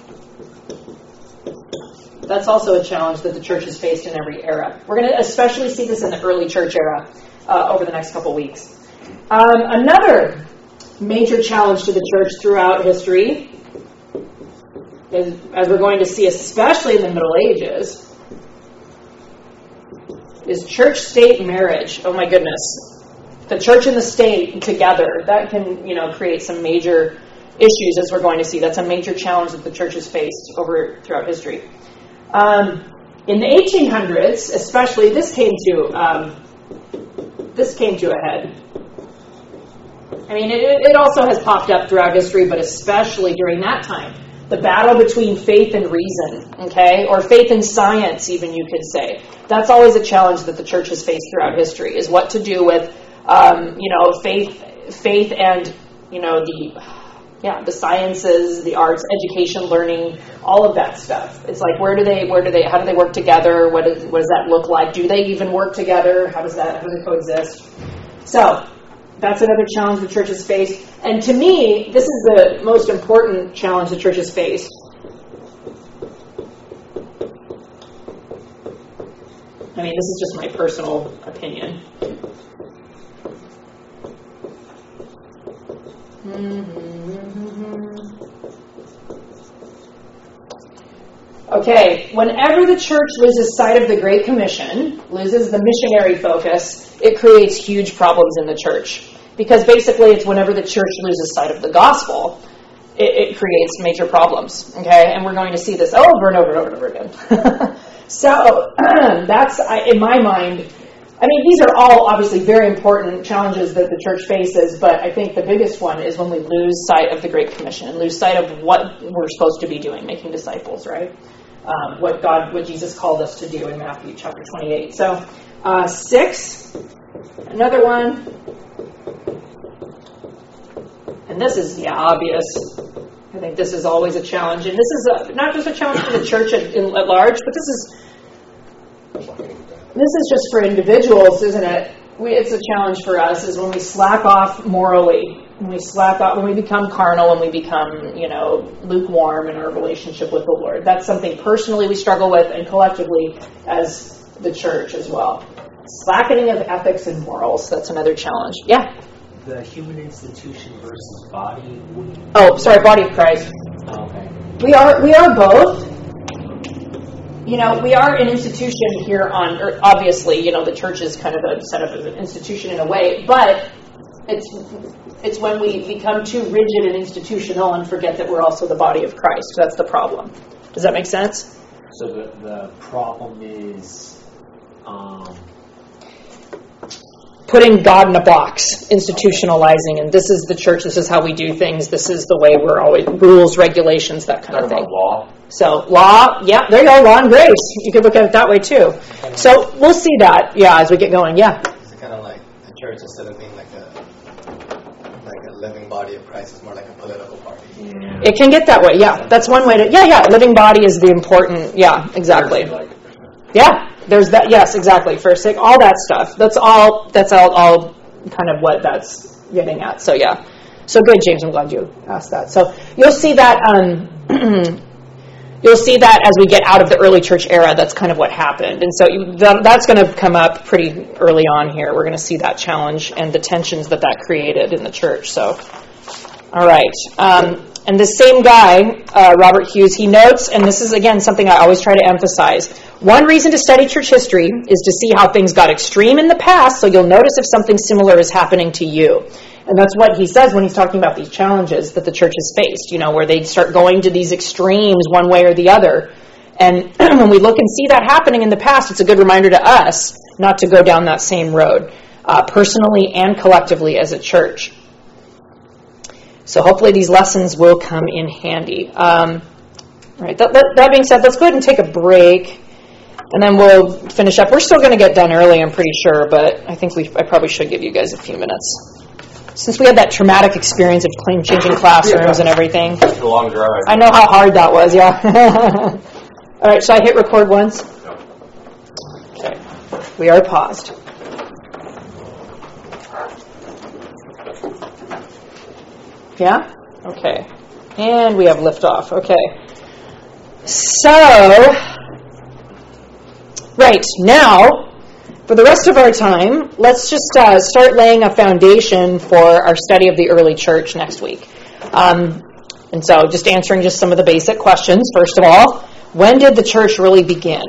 That's also a challenge that the church has faced in every era. We're going to especially see this in the early church era uh, over the next couple weeks. Um, another major challenge to the church throughout history is, as we're going to see, especially in the Middle Ages, is church-state marriage. Oh my goodness. The church and the state together, that can, you know, create some major issues, as we're going to see. That's a major challenge that the church has faced over throughout history. Um, in the eighteen hundreds, especially, this came to um, this came to a head. I mean, it, it also has popped up throughout history, but especially during that time, the battle between faith and reason, okay, or faith and science, even you could say. That's always a challenge that the church has faced throughout history, is what to do with, um, you know, faith, faith and, you know, the. Yeah, the sciences, the arts, education, learning, all of that stuff. It's like, where do they, where do they, how do they work together? What, is, what does that look like? Do they even work together? How does that, how do they coexist? So, that's another challenge the church has faced. And to me, this is the most important challenge the church has faced. I mean, this is just my personal opinion. Okay, whenever the church loses sight of the Great Commission, loses the missionary focus, it creates huge problems in the church. Because basically it's whenever the church loses sight of the gospel, it, it creates major problems. Okay, and we're going to see this over and over and over and over again. So, that's, in my mind, I mean, these are all obviously very important challenges that the church faces, but I think the biggest one is when we lose sight of the Great Commission, lose sight of what we're supposed to be doing, making disciples, right? Um, what God, what Jesus called us to do in Matthew chapter twenty-eight. So, uh, six, another one, and this is, yeah, obvious. I think this is always a challenge, and this is a, not just a challenge for the church at, in, at large, but this is This is just for individuals, isn't it? We, it's a challenge for us, is when we slack off morally, when we slack off, when we become carnal, when we become, you know, lukewarm in our relationship with the Lord. That's something personally we struggle with, and collectively as the church as well. Slackening of ethics and morals, that's another challenge. Yeah? The human institution versus body. Oh, sorry, body of Christ. Oh, okay. We are, we are both. You know, we are an institution here on earth. Obviously, you know, the church is kind of a, set up as an institution in a way, but it's it's when we become too rigid and institutional and forget that we're also the body of Christ. That's the problem. Does that make sense? So the, the problem is um, putting God in a box, institutionalizing, and this is the church, this is how we do things, this is the way we're always, rules, regulations, that kind of thing. Law. So, law, yeah, there you go, law and grace. You could look at it that way, too. So, we'll see that, yeah, as we get going, yeah. It's kind of like the church, instead of being like a like a living body of Christ, it's more like a political party. Yeah. It can get that way, yeah. That's one way to, yeah, yeah, living body is the important, yeah, exactly. Yeah, there's that, yes, exactly, first thing, all that stuff. That's all, that's all, all kind of what that's getting at, so yeah. So good, James, I'm glad you asked that. So, you'll see that, um... You'll see that as we get out of the early church era, that's kind of what happened. And so you, that, that's going to come up pretty early on here. We're going to see that challenge and the tensions that that created in the church. So, all right. Um, and the same guy, uh, Robert Hughes, he notes, and this is, again, something I always try to emphasize, one reason to study church history is to see how things got extreme in the past, so you'll notice if something similar is happening to you. And that's what he says when he's talking about these challenges that the church has faced, you know, where they start going to these extremes one way or the other. And when we look and see that happening in the past, it's a good reminder to us not to go down that same road, uh, personally and collectively as a church. So hopefully these lessons will come in handy. Um, all right, that, that, that being said, let's go ahead and take a break, and then we'll finish up. We're still going to get done early, I'm pretty sure, but I think we I probably should give you guys a few minutes. Since we had that traumatic experience of clean, changing classrooms and everything. It's a long drive. I know how hard that was, yeah. All right, so I hit record once? Okay. We are paused. Yeah? Okay. And we have liftoff. Okay. So, right, now, for the rest of our time, let's just uh, start laying a foundation for our study of the early church next week. Um, and so, just answering just some of the basic questions. First of all, when did the church really begin?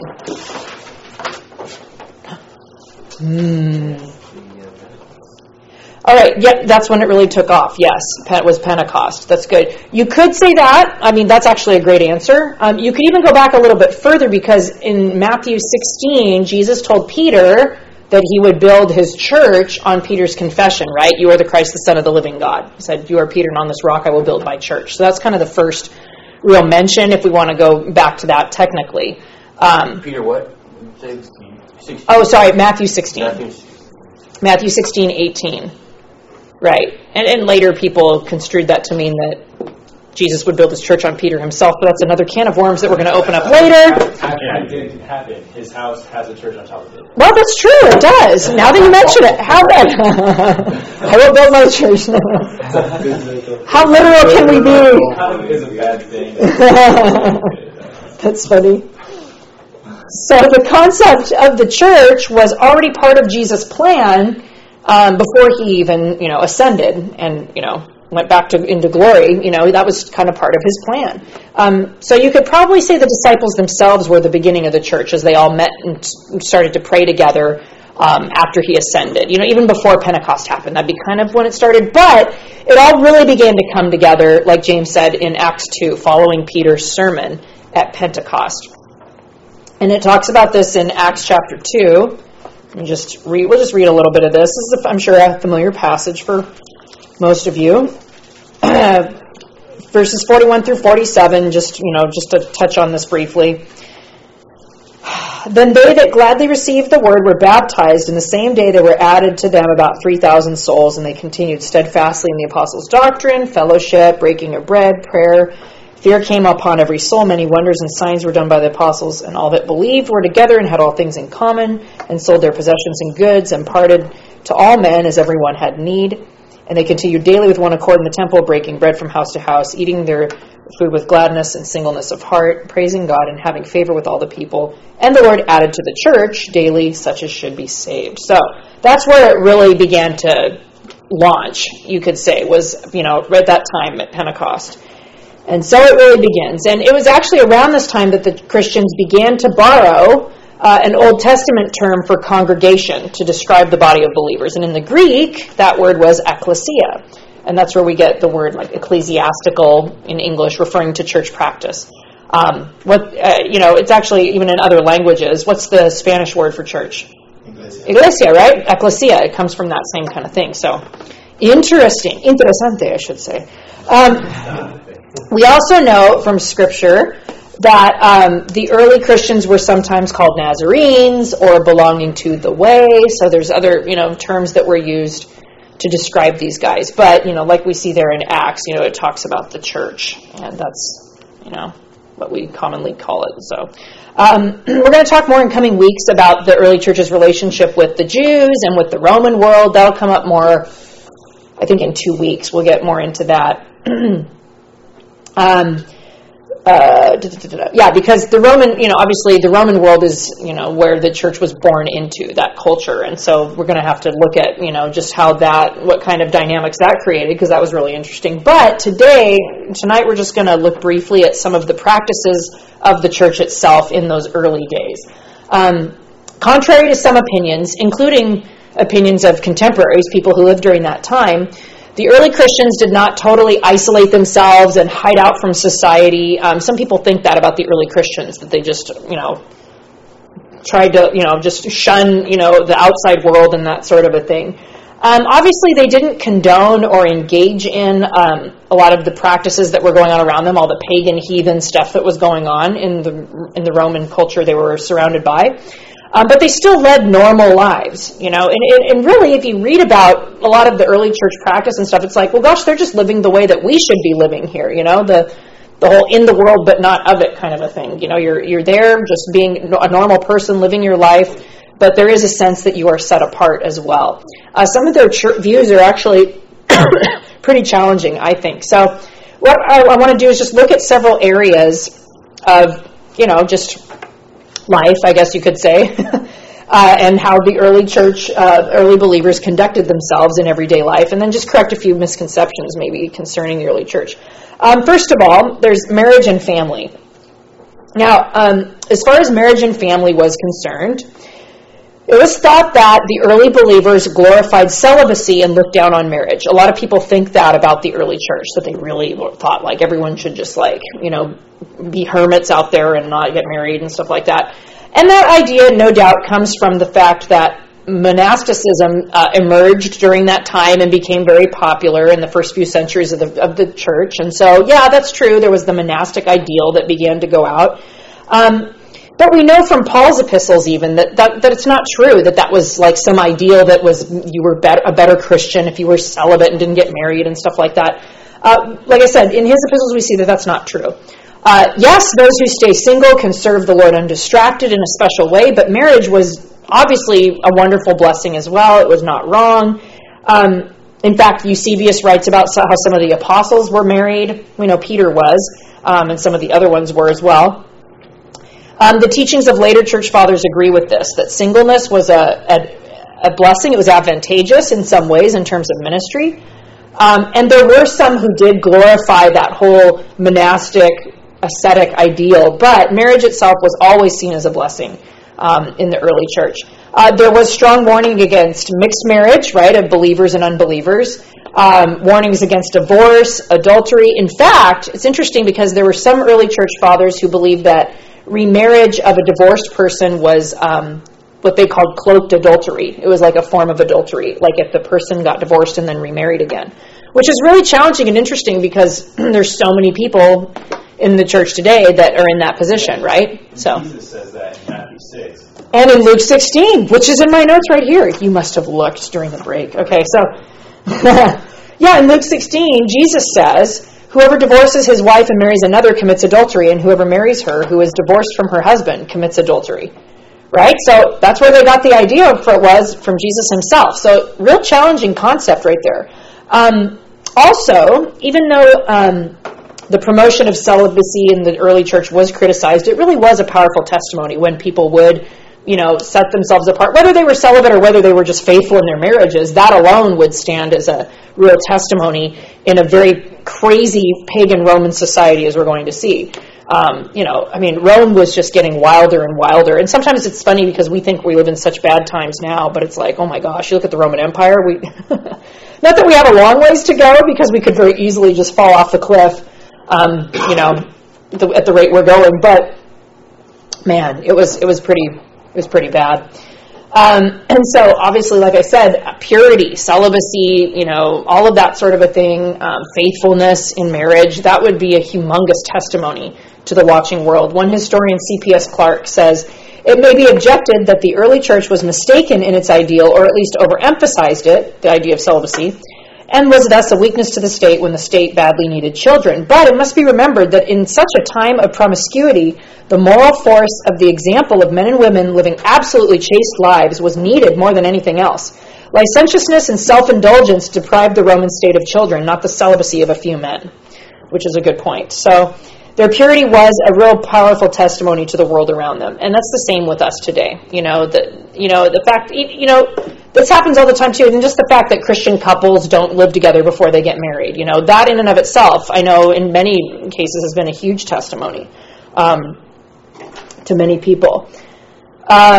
Hmm. All right, yep, that's when it really took off. Yes, it was Pentecost. That's good. You could say that. I mean, that's actually a great answer. Um, you could even go back a little bit further, because in Matthew sixteen, Jesus told Peter that he would build his church on Peter's confession, right? You are the Christ, the Son of the living God. He said, you are Peter, and on this rock I will build my church. So that's kind of the first real mention, if we want to go back to that technically. Um, Peter, what? sixteen. Oh, sorry, Matthew sixteen. Matthew. Matthew sixteen, eighteen. Right. And, and later people construed that to mean that Jesus would build his church on Peter himself, but that's another can of worms that we're going to open up later. Actually, it did happen. His house has a church on top of it. Well, that's true. It does. Now that you mention it. How then? I will build my church. How literal can we be? How is a bad thing? That's funny. So the concept of the church was already part of Jesus' plan um, before he even, you know, ascended and, you know, went back to into glory. You know, that was kind of part of his plan. Um, so you could probably say the disciples themselves were the beginning of the church, as they all met and started to pray together um, after he ascended. You know, even before Pentecost happened, that'd be kind of when it started. But it all really began to come together, like James said in Acts two, following Peter's sermon at Pentecost. And it talks about this in Acts chapter two. And just read, we'll just read a little bit of this. This is, I'm sure, a familiar passage for most of you. Verses forty-one through forty-seven, just, you know, just to touch on this briefly. Then they that gladly received the word were baptized, and the same day there were added to them about three thousand souls, and they continued steadfastly in the apostles' doctrine, fellowship, breaking of bread, prayer. Fear came upon every soul. Many wonders and signs were done by the apostles, and all that believed were together and had all things in common, and sold their possessions and goods, and parted to all men as every one had need. And they continued daily with one accord in the temple, breaking bread from house to house, eating their food with gladness and singleness of heart, praising God and having favor with all the people. And the Lord added to the church daily such as should be saved. So that's where it really began to launch, you could say, was, you know, right at that time at Pentecost. And so it really begins. And it was actually around this time that the Christians began to borrow uh, an Old Testament term for congregation to describe the body of believers. And in the Greek, that word was ekklesia. And that's where we get the word like ecclesiastical in English, referring to church practice. Um, what uh, you know, it's actually, even in other languages, what's the Spanish word for church? Iglesia, Iglesia, right? Ecclesia. It comes from that same kind of thing. So, interesting. Interesante, I should say. Um, we also know from Scripture that um, the early Christians were sometimes called Nazarenes or belonging to the way. So there's other, you know, terms that were used to describe these guys. But, you know, like we see there in Acts, you know, it talks about the church. And that's, you know, what we commonly call it. So um, we're going to talk more in coming weeks about the early church's relationship with the Jews and with the Roman world. That'll come up more, I think, in two weeks. We'll get more into that. um, uh, da, da, da, da. Yeah, because the Roman, you know, obviously the Roman world is, you know, where the church was born into, that culture. And so we're going to have to look at, you know, just how that, what kind of dynamics that created, because that was really interesting. But today, tonight, we're just going to look briefly at some of the practices of the church itself in those early days. Um, contrary to some opinions, including opinions of contemporaries, people who lived during that time, The early Christians did not totally isolate themselves and hide out from society. Um, some people think that about the early Christians, that they just, you know, tried to, you know, just shun, you know, the outside world and that sort of a thing. Um, obviously, they didn't condone or engage in um, a lot of the practices that were going on around them, all the pagan, heathen stuff that was going on in the in the Roman culture they were surrounded by. Um, but they still led normal lives, you know. And, and, and really, if you read about a lot of the early church practice and stuff, it's like, well, gosh, they're just living the way that we should be living here, you know, the the whole in the world but not of it kind of a thing. You know, you're you're there just being a normal person, living your life. But there is a sense that you are set apart as well. Uh, some of their ch- views are actually pretty challenging, I think. So what I, I want to do is just look at several areas of, you know, just life, I guess you could say, uh, and how the early church, uh, early believers conducted themselves in everyday life, and then just correct a few misconceptions maybe concerning the early church. Um, first of all, there's marriage and family. Now, um, as far as marriage and family was concerned, it was thought that the early believers glorified celibacy and looked down on marriage. A lot of people think that about the early church, that they really thought like everyone should just like, you know, be hermits out there and not get married and stuff like that. And that idea, no doubt, comes from the fact that monasticism uh, emerged during that time and became very popular in the first few centuries of the, of the church. And so, yeah, that's true. There was the monastic ideal that began to go out. Um, But we know from Paul's epistles even that, that, that it's not true, that that was like some ideal that was you were better, a better Christian if you were celibate and didn't get married and stuff like that. Uh, like I said, in his epistles we see that that's not true. Uh, yes, those who stay single can serve the Lord undistracted in a special way, but marriage was obviously a wonderful blessing as well. It was not wrong. Um, in fact, Eusebius writes about how some of the apostles were married. We know Peter was, um, and some of the other ones were as well. Um, the teachings of later church fathers agree with this, that singleness was a, a, a blessing. It was advantageous in some ways in terms of ministry. Um, and there were some who did glorify that whole monastic, ascetic ideal, but marriage itself was always seen as a blessing um, in the early church. Uh, there was strong warning against mixed marriage, right, of believers and unbelievers. Um, warnings against divorce, adultery. In fact, it's interesting because there were some early church fathers who believed that remarriage of a divorced person was um, what they called cloaked adultery. It was like a form of adultery, like if the person got divorced and then remarried again, which is really challenging and interesting because there's so many people in the church today that are in that position, right? So Jesus says that in Matthew six. And in Luke sixteen, which is in my notes right here. You must have looked during the break. Okay, so yeah, in Luke sixteen, Jesus says, whoever divorces his wife and marries another commits adultery, and whoever marries her who is divorced from her husband commits adultery. Right? So that's where they got the idea for it was from Jesus himself. So real challenging concept right there. Um, also, even though um, the promotion of celibacy in the early church was criticized, it really was a powerful testimony when people would, you know, set themselves apart. Whether they were celibate or whether they were just faithful in their marriages, that alone would stand as a real testimony in a very crazy pagan Roman society, as we're going to see. Um, you know, I mean, Rome was just getting wilder and wilder. And sometimes it's funny because we think we live in such bad times now, but it's like, oh my gosh, you look at the Roman Empire. We not that we have a long ways to go because we could very easily just fall off the cliff, um, you know, the, at the rate we're going. But man, it was it was pretty it was pretty bad. Um, and so, obviously, like I said, purity, celibacy, you know, all of that sort of a thing, um, faithfulness in marriage, that would be a humongous testimony to the watching world. One historian, C P S Clark, says, it may be objected that the early church was mistaken in its ideal, or at least overemphasized it, the idea of celibacy, and was thus a weakness to the state when the state badly needed children. But it must be remembered that in such a time of promiscuity, the moral force of the example of men and women living absolutely chaste lives was needed more than anything else. Licentiousness and self-indulgence deprived the Roman state of children, not the celibacy of a few men, which is a good point. So their purity was a real powerful testimony to the world around them. And that's the same with us today. You know, the, you know, the fact, you know, this happens all the time too, and just the fact that Christian couples don't live together before they get married. You know, that in and of itself, I know in many cases has been a huge testimony um, to many people. Um,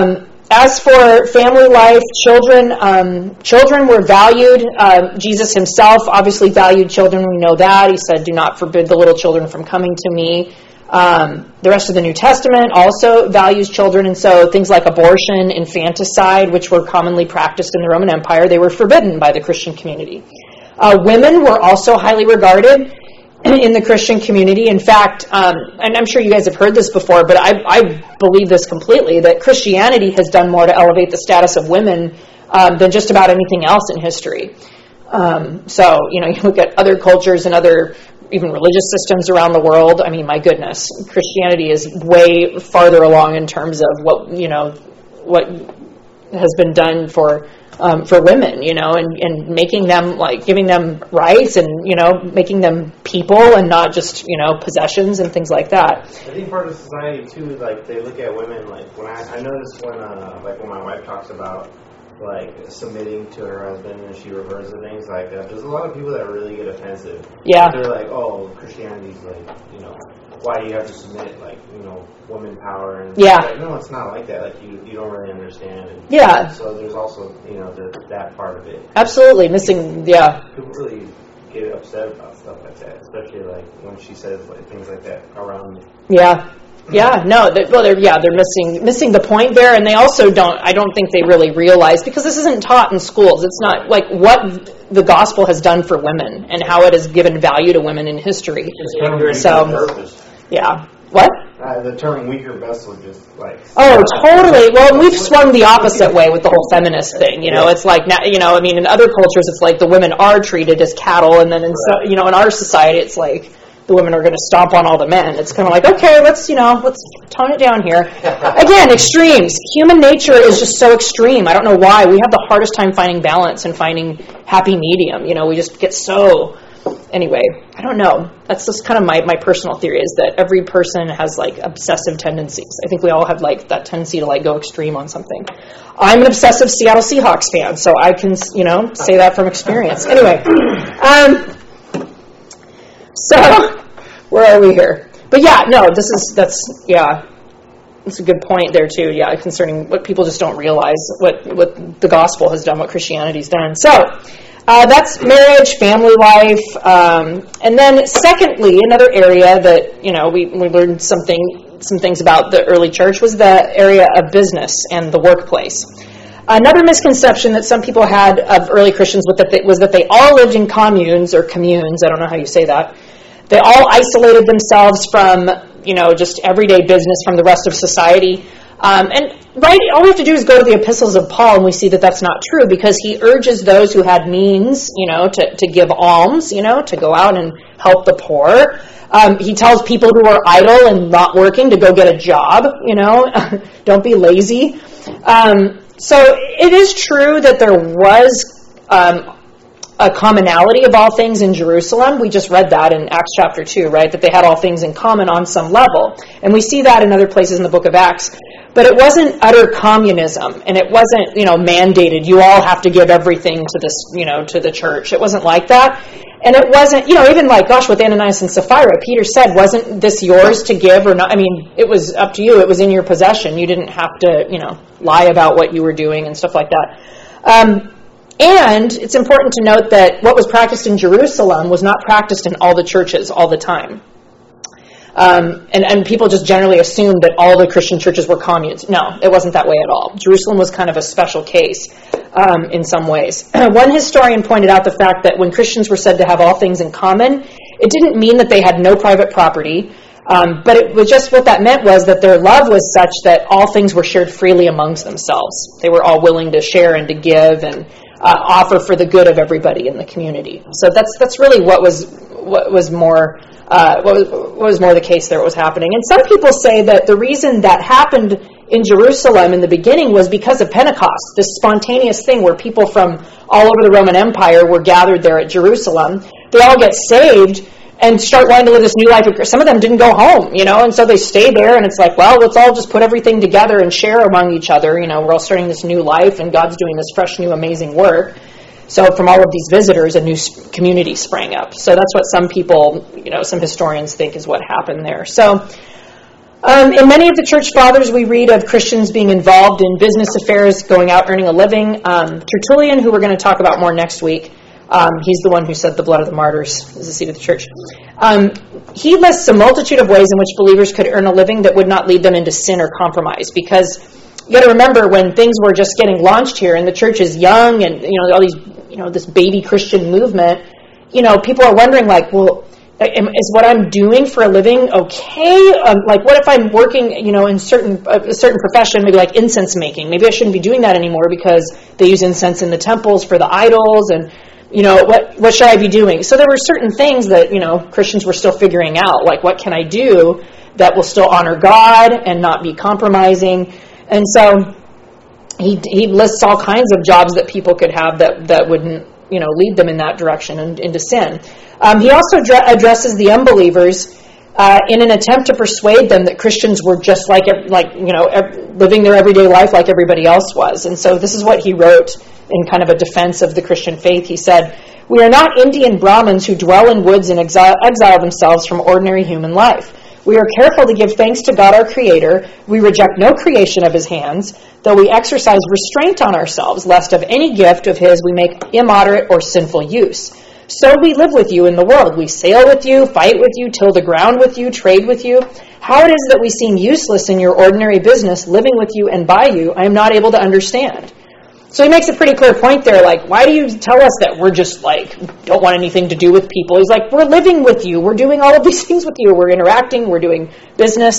as for family life, children, um, children were valued. Uh, Jesus himself obviously valued children. We know that. He said, "Do not forbid the little children from coming to me." Um, the rest of the New Testament also values children, and so things like abortion, infanticide, which were commonly practiced in the Roman Empire, they were forbidden by the Christian community. Uh, women were also highly regarded in the Christian community. In fact, um, and I'm sure you guys have heard this before, but I, I believe this completely, that Christianity has done more to elevate the status of women um, than just about anything else in history. Um, so, you know, you look at other cultures and other even religious systems around the world. I mean, my goodness, Christianity is way farther along in terms of what, you know, what has been done for um, for women, you know, and, and making them, like, giving them rights and, you know, making them people and not just, you know, possessions and things like that. I think part of society, too, like, they look at women, like, when I, I noticed when, uh, like, when my wife talks about, like, submitting to her husband and she refers to things like that, there's a lot of people that really get offensive. Yeah. They're like, oh, Christianity's like, you know, why do you have to submit, like, you know, woman power? And yeah. Like, no, it's not like that. Like, you, you don't really understand. And yeah. So there's also, you know, the, that part of it. Absolutely. Missing, yeah. People really get upset about stuff like that, especially, like, when she says, like, things like that around me. Yeah. Yeah, no, they, well, they're, yeah, they're missing missing the point there, and they also don't, I don't think they really realize, because this isn't taught in schools. It's not, like, what the gospel has done for women and how it has given value to women in history. So, yeah. What? Uh, the term weaker vessel just, like... Oh, totally. Well, we've swung the opposite way with the whole feminist thing. You know, it's like, you know, I mean, in other cultures, it's like the women are treated as cattle, and then in, so, you know, in our society, it's like the women are going to stomp on all the men. It's kind of like, okay, let's, you know, let's tone it down here. Again, extremes. Human nature is just so extreme. I don't know why. We have the hardest time finding balance and finding happy medium. You know, we just get so... Anyway, I don't know. That's just kind of my, my personal theory, is that every person has, like, obsessive tendencies. I think we all have, like, that tendency to, like, go extreme on something. I'm an obsessive Seattle Seahawks fan, so I can, you know, say that from experience. Anyway, um... So, where are we here? But yeah, no, this is, that's, yeah, that's a good point there too, yeah, concerning what people just don't realize, what, what the gospel has done, what Christianity's done. So, uh, that's marriage, family life, um, and then secondly, another area that, you know, we, we learned something, some things about the early church was the area of business and the workplace. Another misconception that some people had of early Christians was that they, was that they all lived in communes or communes. I don't know how you say that. They all isolated themselves from, you know, just everyday business from the rest of society. Um, and right, all we have to do is go to the epistles of Paul, and we see that that's not true, because he urges those who had means, you know, to, to give alms, you know, to go out and help the poor. Um, he tells people who are idle and not working to go get a job, you know, don't be lazy. Um, So it is true that there was um, a commonality of all things in Jerusalem. We just read that in Acts chapter two, right? That they had all things in common on some level. And we see that in other places in the book of Acts. But it wasn't utter communism, and it wasn't, you know, mandated. You all have to give everything to this, you know, to the church. It wasn't like that. And it wasn't, you know, even like, gosh, with Ananias and Sapphira, Peter said, wasn't this yours to give or not? I mean, it was up to you. It was in your possession. You didn't have to, you know, lie about what you were doing and stuff like that. Um, and it's important to note that what was practiced in Jerusalem was not practiced in all the churches all the time. Um, and, and people just generally assumed that all the Christian churches were communes. No, it wasn't that way at all. Jerusalem was kind of a special case um, in some ways. One historian pointed out the fact that when Christians were said to have all things in common, it didn't mean that they had no private property, um, but it was just what that meant was that their love was such that all things were shared freely amongst themselves. They were all willing to share and to give and uh, offer for the good of everybody in the community. So that's that's really what was what was more. Uh, what, was, what was more the case there, what was happening. And some people say that the reason that happened in Jerusalem in the beginning was because of Pentecost, this spontaneous thing where people from all over the Roman Empire were gathered there at Jerusalem. They all get saved and start wanting to live this new life. Some of them didn't go home, you know, and so they stay there, and it's like, well, let's all just put everything together and share among each other. You know, we're all starting this new life, and God's doing this fresh, new, amazing work. So from all of these visitors, a new community sprang up. So that's what some people, you know, some historians think is what happened there. So Um, in many of the church fathers, we read of Christians being involved in business affairs, going out, earning a living. Um, Tertullian, who we're going to talk about more next week, um, he's the one who said the blood of the martyrs is the seat of the church. Um, he lists a multitude of ways in which believers could earn a living that would not lead them into sin or compromise. Because you got to remember, when things were just getting launched here, and the church is young, and you know all these, you know, this baby Christian movement, you know, people are wondering, like, well, is what I'm doing for a living okay? Um, like, what if I'm working, you know, in certain a certain profession, maybe like incense making? Maybe I shouldn't be doing that anymore because they use incense in the temples for the idols, and you know, what what should I be doing? So there were certain things that, you know, Christians were still figuring out, like, what can I do that will still honor God and not be compromising? And so he he lists all kinds of jobs that people could have that that wouldn't, you know, lead them in that direction and into sin. Um, he also dr- addresses the unbelievers uh, in an attempt to persuade them that Christians were just like, like you know, ev- living their everyday life like everybody else was. And so this is what he wrote in kind of a defense of the Christian faith. He said, "We are not Indian Brahmins who dwell in woods and exile, exile themselves from ordinary human life. We are careful to give thanks to God our Creator. We reject no creation of His hands, though we exercise restraint on ourselves, lest of any gift of His we make immoderate or sinful use. So we live with you in the world. We sail with you, fight with you, till the ground with you, trade with you. How it is that we seem useless in your ordinary business, living with you and by you, I am not able to understand." So he makes a pretty clear point there, like, why do you tell us that we're just, like, don't want anything to do with people? He's like, we're living with you. We're doing all of these things with you. We're interacting. We're doing business.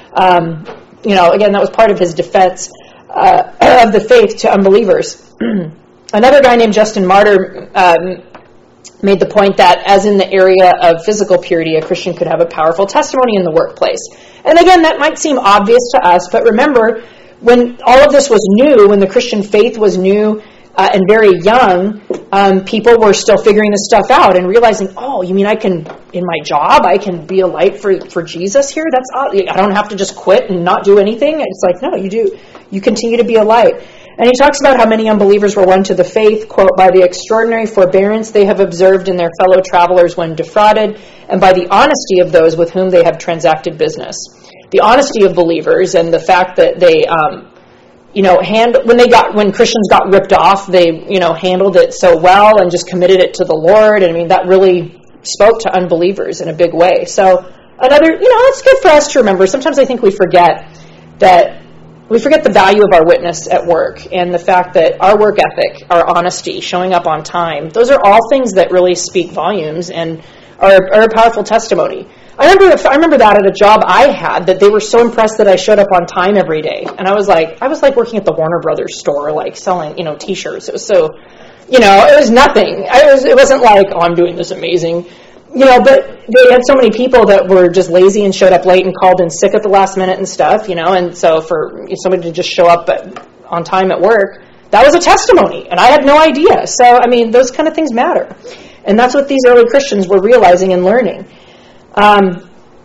Um, you know, again, that was part of his defense uh, of the faith to unbelievers. Another guy named Justin Martyr um, made the point that, as in the area of physical purity, a Christian could have a powerful testimony in the workplace. And again, that might seem obvious to us, but remember, when all of this was new, when the Christian faith was new uh, and very young, um, people were still figuring this stuff out and realizing, oh, you mean I can, in my job, I can be a light for, for Jesus here? That's odd. I don't have to just quit and not do anything. It's like, no, you do. You continue to be a light. And he talks about how many unbelievers were won to the faith, quote, by the extraordinary forbearance they have observed in their fellow travelers when defrauded, and by the honesty of those with whom they have transacted business. The honesty of believers and the fact that they, um, you know, hand, when they got, when Christians got ripped off, they, you know, handled it so well and just committed it to the Lord. And I mean, that really spoke to unbelievers in a big way. So another, you know, it's good for us to remember. Sometimes I think we forget that we forget the value of our witness at work and the fact that our work ethic, our honesty, showing up on time, those are all things that really speak volumes and are, are a powerful testimony. I remember I remember that at a job I had, that they were so impressed that I showed up on time every day. And I was like, I was like working at the Warner Brothers store, like selling, you know, T-shirts. It was so, you know, it was nothing. I was, it wasn't like, oh, I'm doing this amazing, you know, but they had so many people that were just lazy and showed up late and called in sick at the last minute and stuff, you know. And so for somebody to just show up at, on time at work, that was a testimony. And I had no idea. So, I mean, those kind of things matter. And that's what these early Christians were realizing and learning. Um,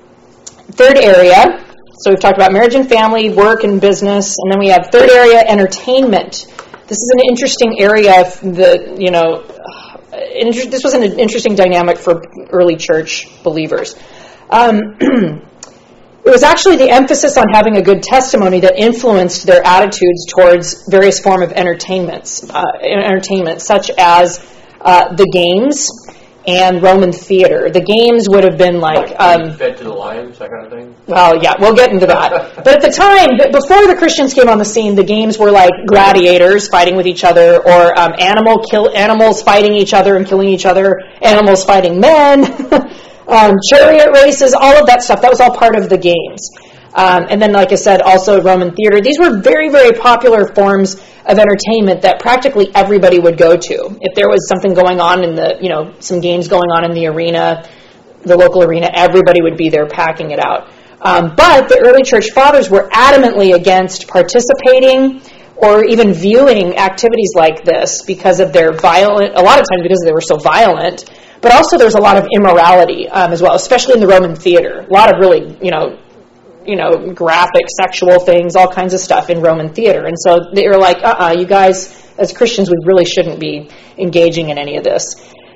third area, so we've talked about marriage and family, work and business, and then we have third area, entertainment. This is an interesting area. The you know, inter- this was an interesting dynamic for early church believers. Um, it was actually the emphasis on having a good testimony that influenced their attitudes towards various forms of entertainments, uh, entertainment, such as uh, the games and Roman theater. The games would have been like... Um, fed to the lions, that kind of thing? Well, yeah, we'll get into that. But at the time, before the Christians came on the scene, the games were like gladiators fighting with each other, or um, animal kill animals fighting each other and killing each other, animals fighting men, um, chariot races, all of that stuff. That was all part of the games. Um, and then, like I said, also Roman theater. These were very, very popular forms of entertainment that practically everybody would go to. If there was something going on in the, you know, some games going on in the arena, the local arena, everybody would be there packing it out. Um, but the early church fathers were adamantly against participating or even viewing activities like this because of their violent, a lot of times because they were so violent, but also there's a lot of immorality um, as well, especially in the Roman theater. A lot of really, you know, you know, graphic sexual things, all kinds of stuff in Roman theater. And so they were like, uh-uh, you guys, as Christians, we really shouldn't be engaging in any of this.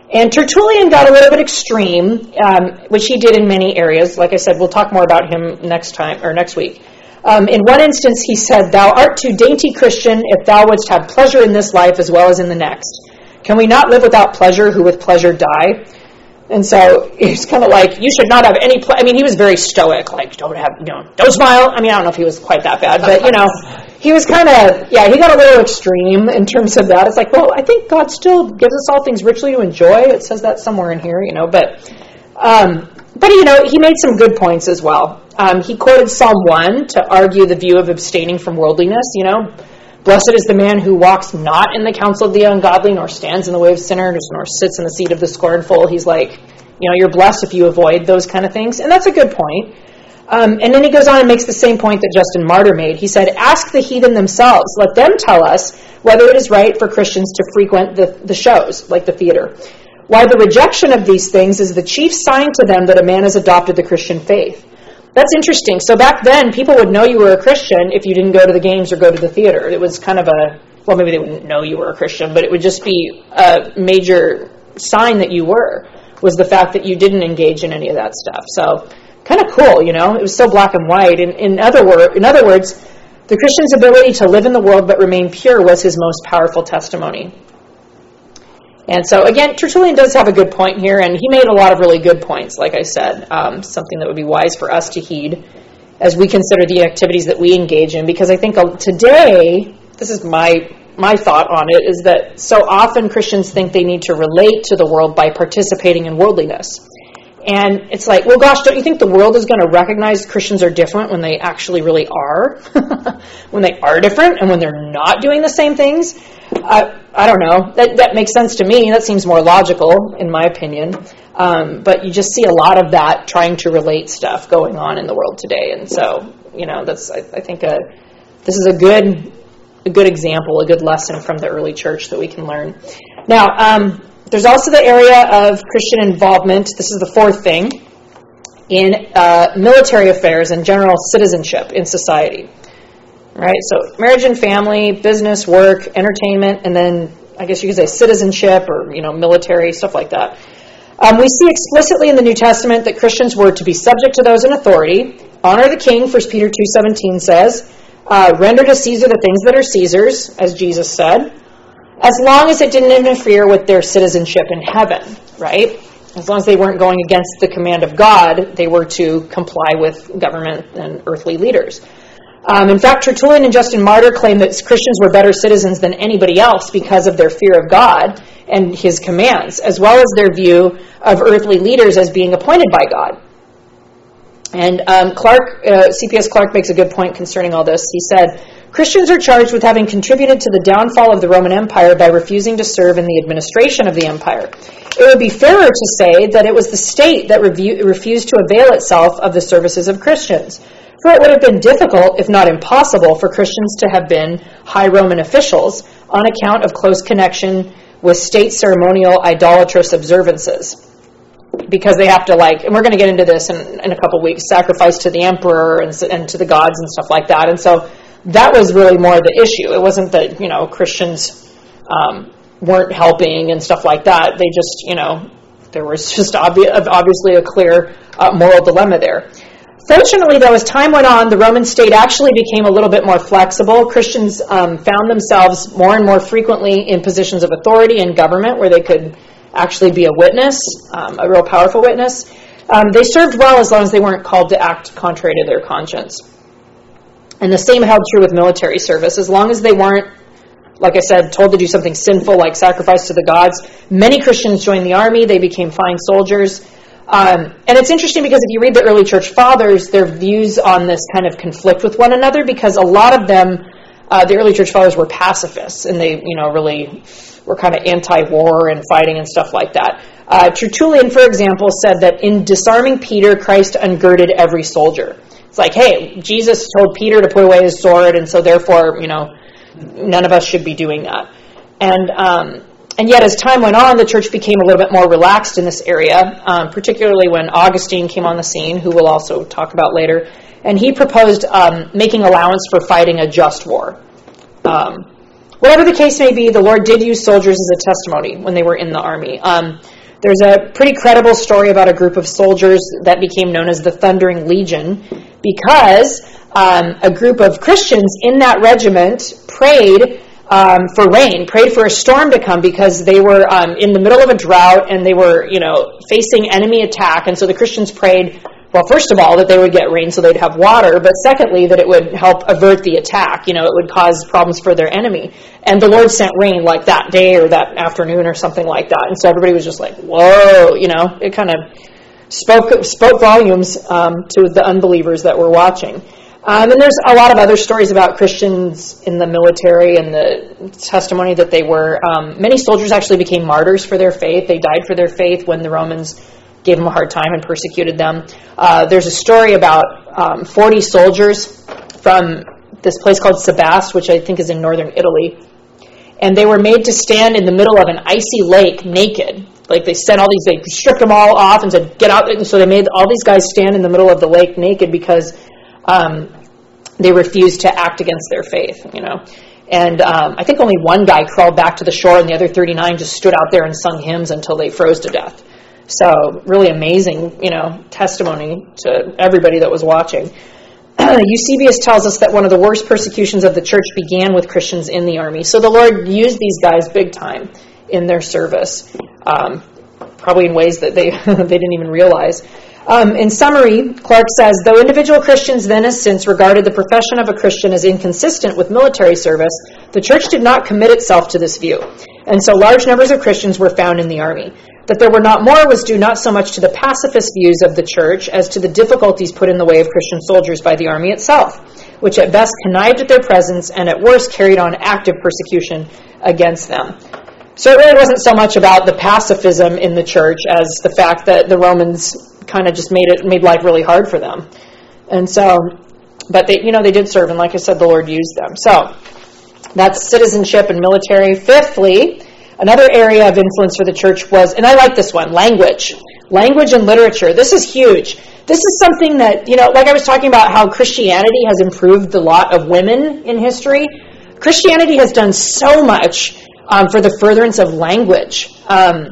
And Tertullian got a little bit extreme, um, which he did in many areas. Like I said, we'll talk more about him next time or next week. Um, in one instance, he said, "Thou art too dainty, Christian, if thou wouldst have pleasure in this life as well as in the next. Can we not live without pleasure, who with pleasure die?" And so it's kind of like, you should not have any, ple- I mean, he was very stoic, like, don't have, you know, don't smile. I mean, I don't know if he was quite that bad, but, you know, he was kind of, yeah, he got a little extreme in terms of that. It's like, well, I think God still gives us all things richly to enjoy. It says that somewhere in here, you know, but, um, but, you know, he made some good points as well. Um, he quoted Psalm one to argue the view of abstaining from worldliness, you know. "Blessed is the man who walks not in the counsel of the ungodly, nor stands in the way of sinners, nor sits in the seat of the scornful." He's like, you know, you're blessed if you avoid those kind of things. And that's a good point. Um, and then he goes on and makes the same point that Justin Martyr made. He said, "Ask the heathen themselves. Let them tell us whether it is right for Christians to frequent the, the shows, like the theater. Why the rejection of these things is the chief sign to them that a man has adopted the Christian faith." That's interesting. So back then, people would know you were a Christian if you didn't go to the games or go to the theater. It was kind of a, well, maybe they wouldn't know you were a Christian, but it would just be a major sign that you were, was the fact that you didn't engage in any of that stuff. So kind of cool, you know? It was so black and white. In, in, other word, in other words, the Christian's ability to live in the world but remain pure was his most powerful testimony. And so, again, Tertullian does have a good point here, and he made a lot of really good points, like I said, um, something that would be wise for us to heed as we consider the activities that we engage in, because I think today, this is my my thought on it, is that so often Christians think they need to relate to the world by participating in worldliness. And it's like, well, gosh, don't you think the world is going to recognize Christians are different when they actually really are? When they are different and when they're not doing the same things? Uh, I don't know. That that makes sense to me. That seems more logical, in my opinion. Um, but you just see a lot of that trying to relate stuff going on in the world today. And so, you know, that's I, I think a, this is a good a good example, a good lesson from the early church that we can learn. Now, um, there's also the area of Christian involvement. This is the fourth thing, in uh, military affairs and general citizenship in society. All right, so marriage and family, business, work, entertainment, and then I guess you could say citizenship or, you know, military, stuff like that. Um, we see explicitly in the New Testament that Christians were to be subject to those in authority, honor the king, First Peter two seventeen says, uh, render to Caesar the things that are Caesar's, as Jesus said, as long as it didn't interfere with their citizenship in heaven, right? As long as they weren't going against the command of God, they were to comply with government and earthly leaders. Um, in fact, Tertullian and Justin Martyr claim that Christians were better citizens than anybody else because of their fear of God and his commands, as well as their view of earthly leaders as being appointed by God. And um, Clark, uh, C P S Clark makes a good point concerning all this. He said, Christians are charged with having contributed to the downfall of the Roman Empire by refusing to serve in the administration of the empire. It would be fairer to say that it was the state that revu- refused to avail itself of the services of Christians. For it would have been difficult, if not impossible, for Christians to have been high Roman officials on account of close connection with state ceremonial idolatrous observances. Because they have to, like, and we're going to get into this in, in a couple weeks, sacrifice to the emperor and, and to the gods and stuff like that. And so that was really more the issue. It wasn't that, you know, Christians um, weren't helping and stuff like that. They just, you know, there was just obvi- obviously a clear uh, moral dilemma there. Fortunately, though, as time went on, the Roman state actually became a little bit more flexible. Christians um, found themselves more and more frequently in positions of authority in government where they could actually be a witness, um, a real powerful witness. Um, they served well as long as they weren't called to act contrary to their conscience. And the same held true with military service. As long as they weren't, like I said, told to do something sinful like sacrifice to the gods, many Christians joined the army. They became fine soldiers. Um, and it's interesting because if you read the early church fathers, their views on this kind of conflict with one another because a lot of them, uh, the early church fathers were pacifists and they, you know, really were kind of anti-war and fighting and stuff like that. Uh, Tertullian, for example, said that in disarming Peter, Christ ungirded every soldier. It's like, hey, Jesus told Peter to put away his sword, and so therefore, you know, none of us should be doing that. And um, and yet, as time went on, the church became a little bit more relaxed in this area, um, particularly when Augustine came on the scene, who we'll also talk about later. And he proposed um, making allowance for fighting a just war. Um, whatever the case may be, the Lord did use soldiers as a testimony when they were in the army. Um, There's a pretty credible story about a group of soldiers that became known as the Thundering Legion because um, a group of Christians in that regiment prayed um, for rain, prayed for a storm to come because they were um, in the middle of a drought and they were, you know, facing enemy attack. And so the Christians prayed, well, first of all, that they would get rain so they'd have water, but secondly, that it would help avert the attack. You know, it would cause problems for their enemy. And the Lord sent rain like that day or that afternoon or something like that. And so everybody was just like, whoa, you know, it kind of spoke spoke volumes um, to the unbelievers that were watching. Um, and there's a lot of other stories about Christians in the military and the testimony that they were. Um, many soldiers actually became martyrs for their faith. They died for their faith when the Romans gave them a hard time and persecuted them. Uh, there's a story about um, forty soldiers from this place called Sebaste, which I think is in northern Italy. And they were made to stand in the middle of an icy lake naked. Like they sent all these, they stripped them all off and said, get out. And so they made all these guys stand in the middle of the lake naked because um, they refused to act against their faith, you know. And um, I think only one guy crawled back to the shore and the other thirty-nine just stood out there and sung hymns until they froze to death. So really amazing, you know, testimony to everybody that was watching. Eusebius tells us that one of the worst persecutions of the church began with Christians in the army. So the Lord used these guys big time in their service, um, probably in ways that they they didn't even realize. Um, in summary, Clark says, though individual Christians then as since regarded the profession of a Christian as inconsistent with military service, the church did not commit itself to this view. And so large numbers of Christians were found in the army. That there were not more was due not so much to the pacifist views of the church as to the difficulties put in the way of Christian soldiers by the army itself, which at best connived at their presence and at worst carried on active persecution against them. So it really wasn't so much about the pacifism in the church as the fact that the Romans kind of just made it made life really hard for them. And so, but they, you know, they did serve, and like I said, the Lord used them. So that's citizenship and military. Fifthly, another area of influence for the church was, and I like this one, language. Language and literature. This is huge. This is something that, you know, like I was talking about how Christianity has improved the lot of women in history. Christianity has done so much um, for the furtherance of language um,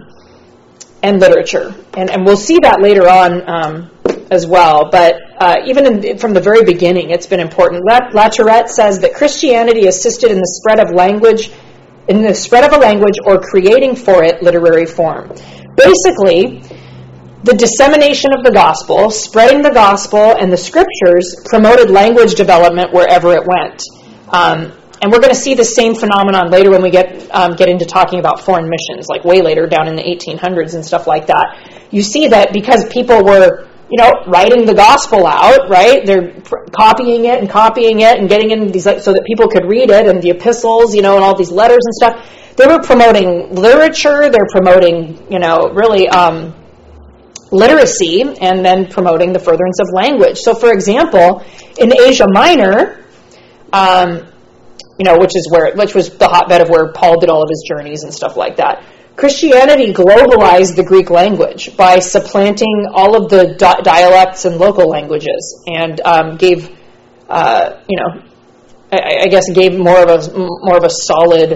and literature. And, and we'll see that later on um, as well. But uh, even in, from the very beginning, it's been important. La, La Tourette says that Christianity assisted in the spread of language in the spread of a language or creating for it literary form. Basically, the dissemination of the gospel, spreading the gospel and the scriptures promoted language development wherever it went. Um, and we're going to see the same phenomenon later when we get um, get into talking about foreign missions, like way later down in the eighteen hundreds and stuff like that. You see that because people were, you know, writing the gospel out, right? They're pr- copying it and copying it and getting in these, like, so that people could read it, and the epistles, you know, and all these letters and stuff. They were promoting literature. They're promoting, you know, really um, literacy, and then promoting the furtherance of language. So, for example, in Asia Minor, um, you know, which is where, which was the hotbed of where Paul did all of his journeys and stuff like that, Christianity globalized the Greek language by supplanting all of the di- dialects and local languages, and um, gave, uh, you know, I, I guess gave more of a more of a solid.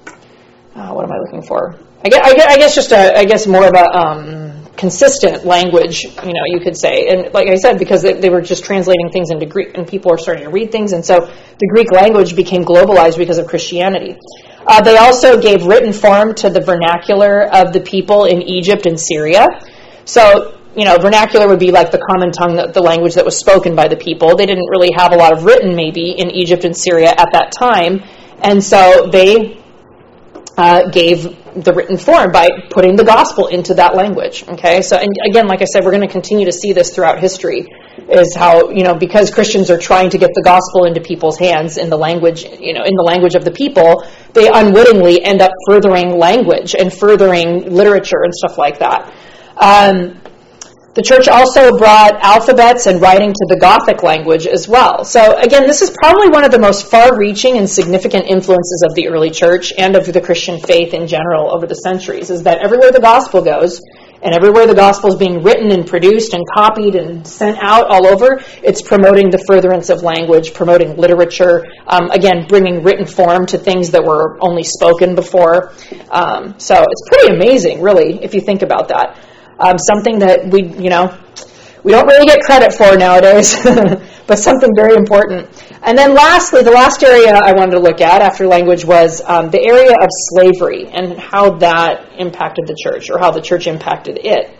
Uh, what am I looking for? I guess, I guess, I guess just a, I guess more of a um, consistent language, you know, you could say. And like I said, because they, they were just translating things into Greek, and people are starting to read things, and so the Greek language became globalized because of Christianity. Uh, they also gave written form to the vernacular of the people in Egypt and Syria. So, you know, vernacular would be like the common tongue, the, the language that was spoken by the people. They didn't really have a lot of written, maybe, in Egypt and Syria at that time. And so they uh, gave the written form by putting the gospel into that language. Okay, so and again, like I said, we're going to continue to see this throughout history, is how, you know, because Christians are trying to get the gospel into people's hands in the language, you know, in the language of the people, they unwittingly end up furthering language and furthering literature and stuff like that. Um, the church also brought alphabets and writing to the Gothic language as well. So again, this is probably one of the most far-reaching and significant influences of the early church and of the Christian faith in general over the centuries, is that everywhere the gospel goes, And everywhere the gospel is being written and produced and copied and sent out all over, it's promoting the furtherance of language, promoting literature, um, again, bringing written form to things that were only spoken before. Um, so it's pretty amazing, really, if you think about that. Um, something that we, you know, we don't really get credit for nowadays, but something very important. And then lastly, the last area I wanted to look at after language was um, the area of slavery and how that impacted the church, or how the church impacted it.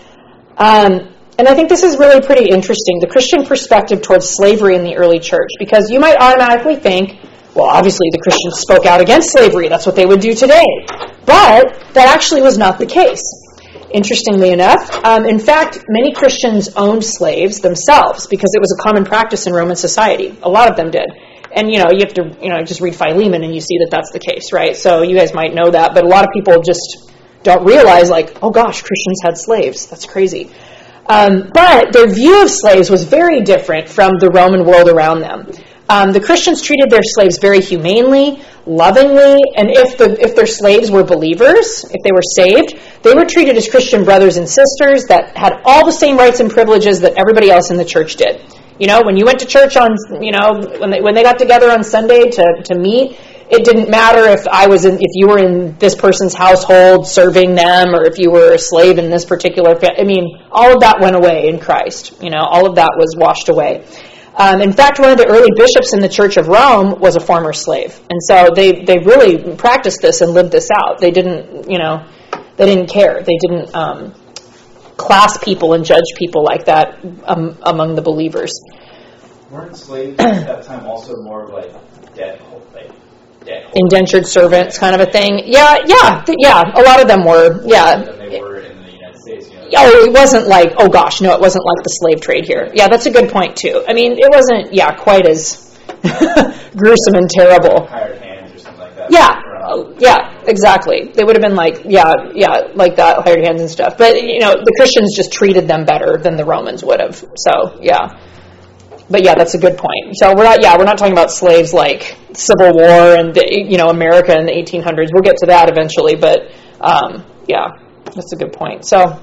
Um, and I think this is really pretty interesting, the Christian perspective towards slavery in the early church, because you might automatically think, well, obviously the Christians spoke out against slavery. That's what they would do today. But that actually was not the case. Interestingly enough, um, in fact, many Christians owned slaves themselves because it was a common practice in Roman society. A lot of them did. And, you know, you have to, you know, just read Philemon and you see that that's the case, right? So you guys might know that, but a lot of people just don't realize, like, oh gosh, Christians had slaves. That's crazy. Um, but their view of slaves was very different from the Roman world around them. Um, the Christians treated their slaves very humanely, lovingly, and if the if their slaves were believers, if they were saved, they were treated as Christian brothers and sisters that had all the same rights and privileges that everybody else in the church did. You know, when you went to church on, you know, when they when they got together on Sunday to, to meet, it didn't matter if I was in, if you were in this person's household serving them, or if you were a slave in this particular family. I mean, all of that went away in Christ. You know, all of that was washed away. Um, in fact, one of the early bishops in the Church of Rome was a former slave. And so they, they really practiced this and lived this out. They didn't, you know, they didn't care. They didn't um, class people and judge people like that um, among the believers. Weren't slaves at that time also more of like debt, like debt holders? Indentured servants kind of a thing? Yeah, yeah, th- yeah. A lot of them were, yeah. Than they were in the United States, you know? Oh, it wasn't like, oh gosh, no, it wasn't like the slave trade here. Yeah, that's a good point too. I mean, it wasn't, yeah, quite as gruesome and terrible. Hired hands or something like that. Yeah, uh, yeah, exactly. They would have been like, yeah, yeah, like that, hired hands and stuff. But, you know, the Christians just treated them better than the Romans would have. So, yeah. But yeah, that's a good point. So we're not, yeah, we're not talking about slaves like Civil War and, the, you know, America in the eighteen hundreds. We'll get to that eventually, but um, yeah, that's a good point. So,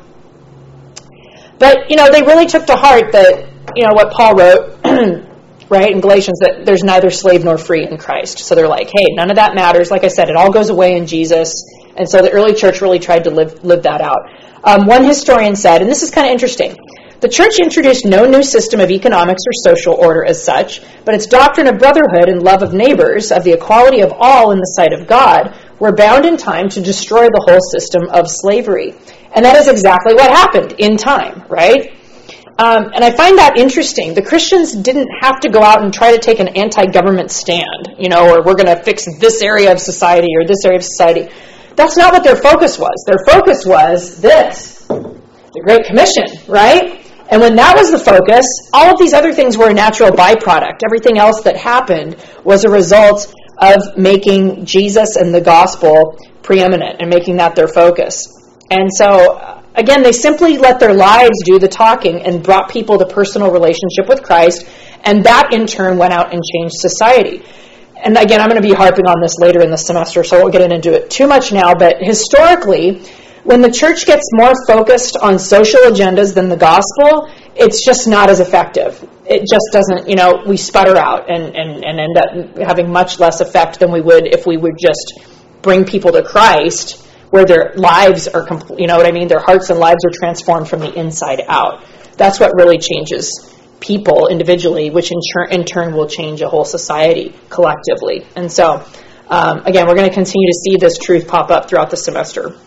but, you know, they really took to heart that, you know, what Paul wrote, right, in Galatians, that there's neither slave nor free in Christ. So they're like, hey, none of that matters. Like I said, it all goes away in Jesus. And so the early church really tried to live live that out. Um, one historian said, and this is kind of interesting, the church introduced no new system of economics or social order as such, but its doctrine of brotherhood and love of neighbors, of the equality of all in the sight of God, were bound in time to destroy the whole system of slavery. And that is exactly what happened in time, right? Um, and I find that interesting. The Christians didn't have to go out and try to take an anti-government stand, you know, or we're going to fix this area of society or this area of society. That's not what their focus was. Their focus was this, the Great Commission, right? And when that was the focus, all of these other things were a natural byproduct. Everything else that happened was a result of making Jesus and the gospel preeminent and making that their focus. And so, again, they simply let their lives do the talking and brought people to personal relationship with Christ, and that in turn went out and changed society. And again, I'm going to be harping on this later in the semester, so I won't get into it too much now, but historically, when the church gets more focused on social agendas than the gospel, it's just not as effective. It just doesn't, you know, we sputter out and, and, and end up having much less effect than we would if we would just bring people to Christ, where their lives are, compl- you know what I mean? Their hearts and lives are transformed from the inside out. That's what really changes people individually, which in, tur- in turn will change a whole society collectively. And so, um, again, we're going to continue to see this truth pop up throughout the semester.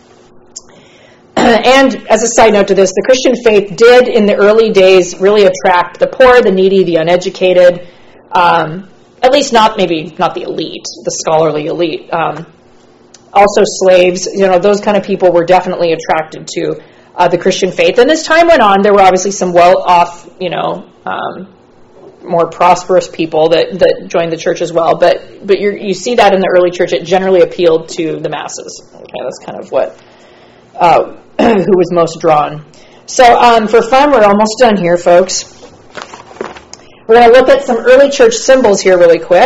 And as a side note to this, the Christian faith did in the early days really attract the poor, the needy, the uneducated, um, at least not maybe not the elite, the scholarly elite. Um, also slaves, you know, those kind of people were definitely attracted to uh, the Christian faith. And as time went on, there were obviously some well-off, you know, um, more prosperous people that, that joined the church as well. But but you're, you see that in the early church, it generally appealed to the masses. Okay, that's kind of what... Uh, who was most drawn. So um, for fun, we're almost done here, folks. We're going to look at some early church symbols here really quick.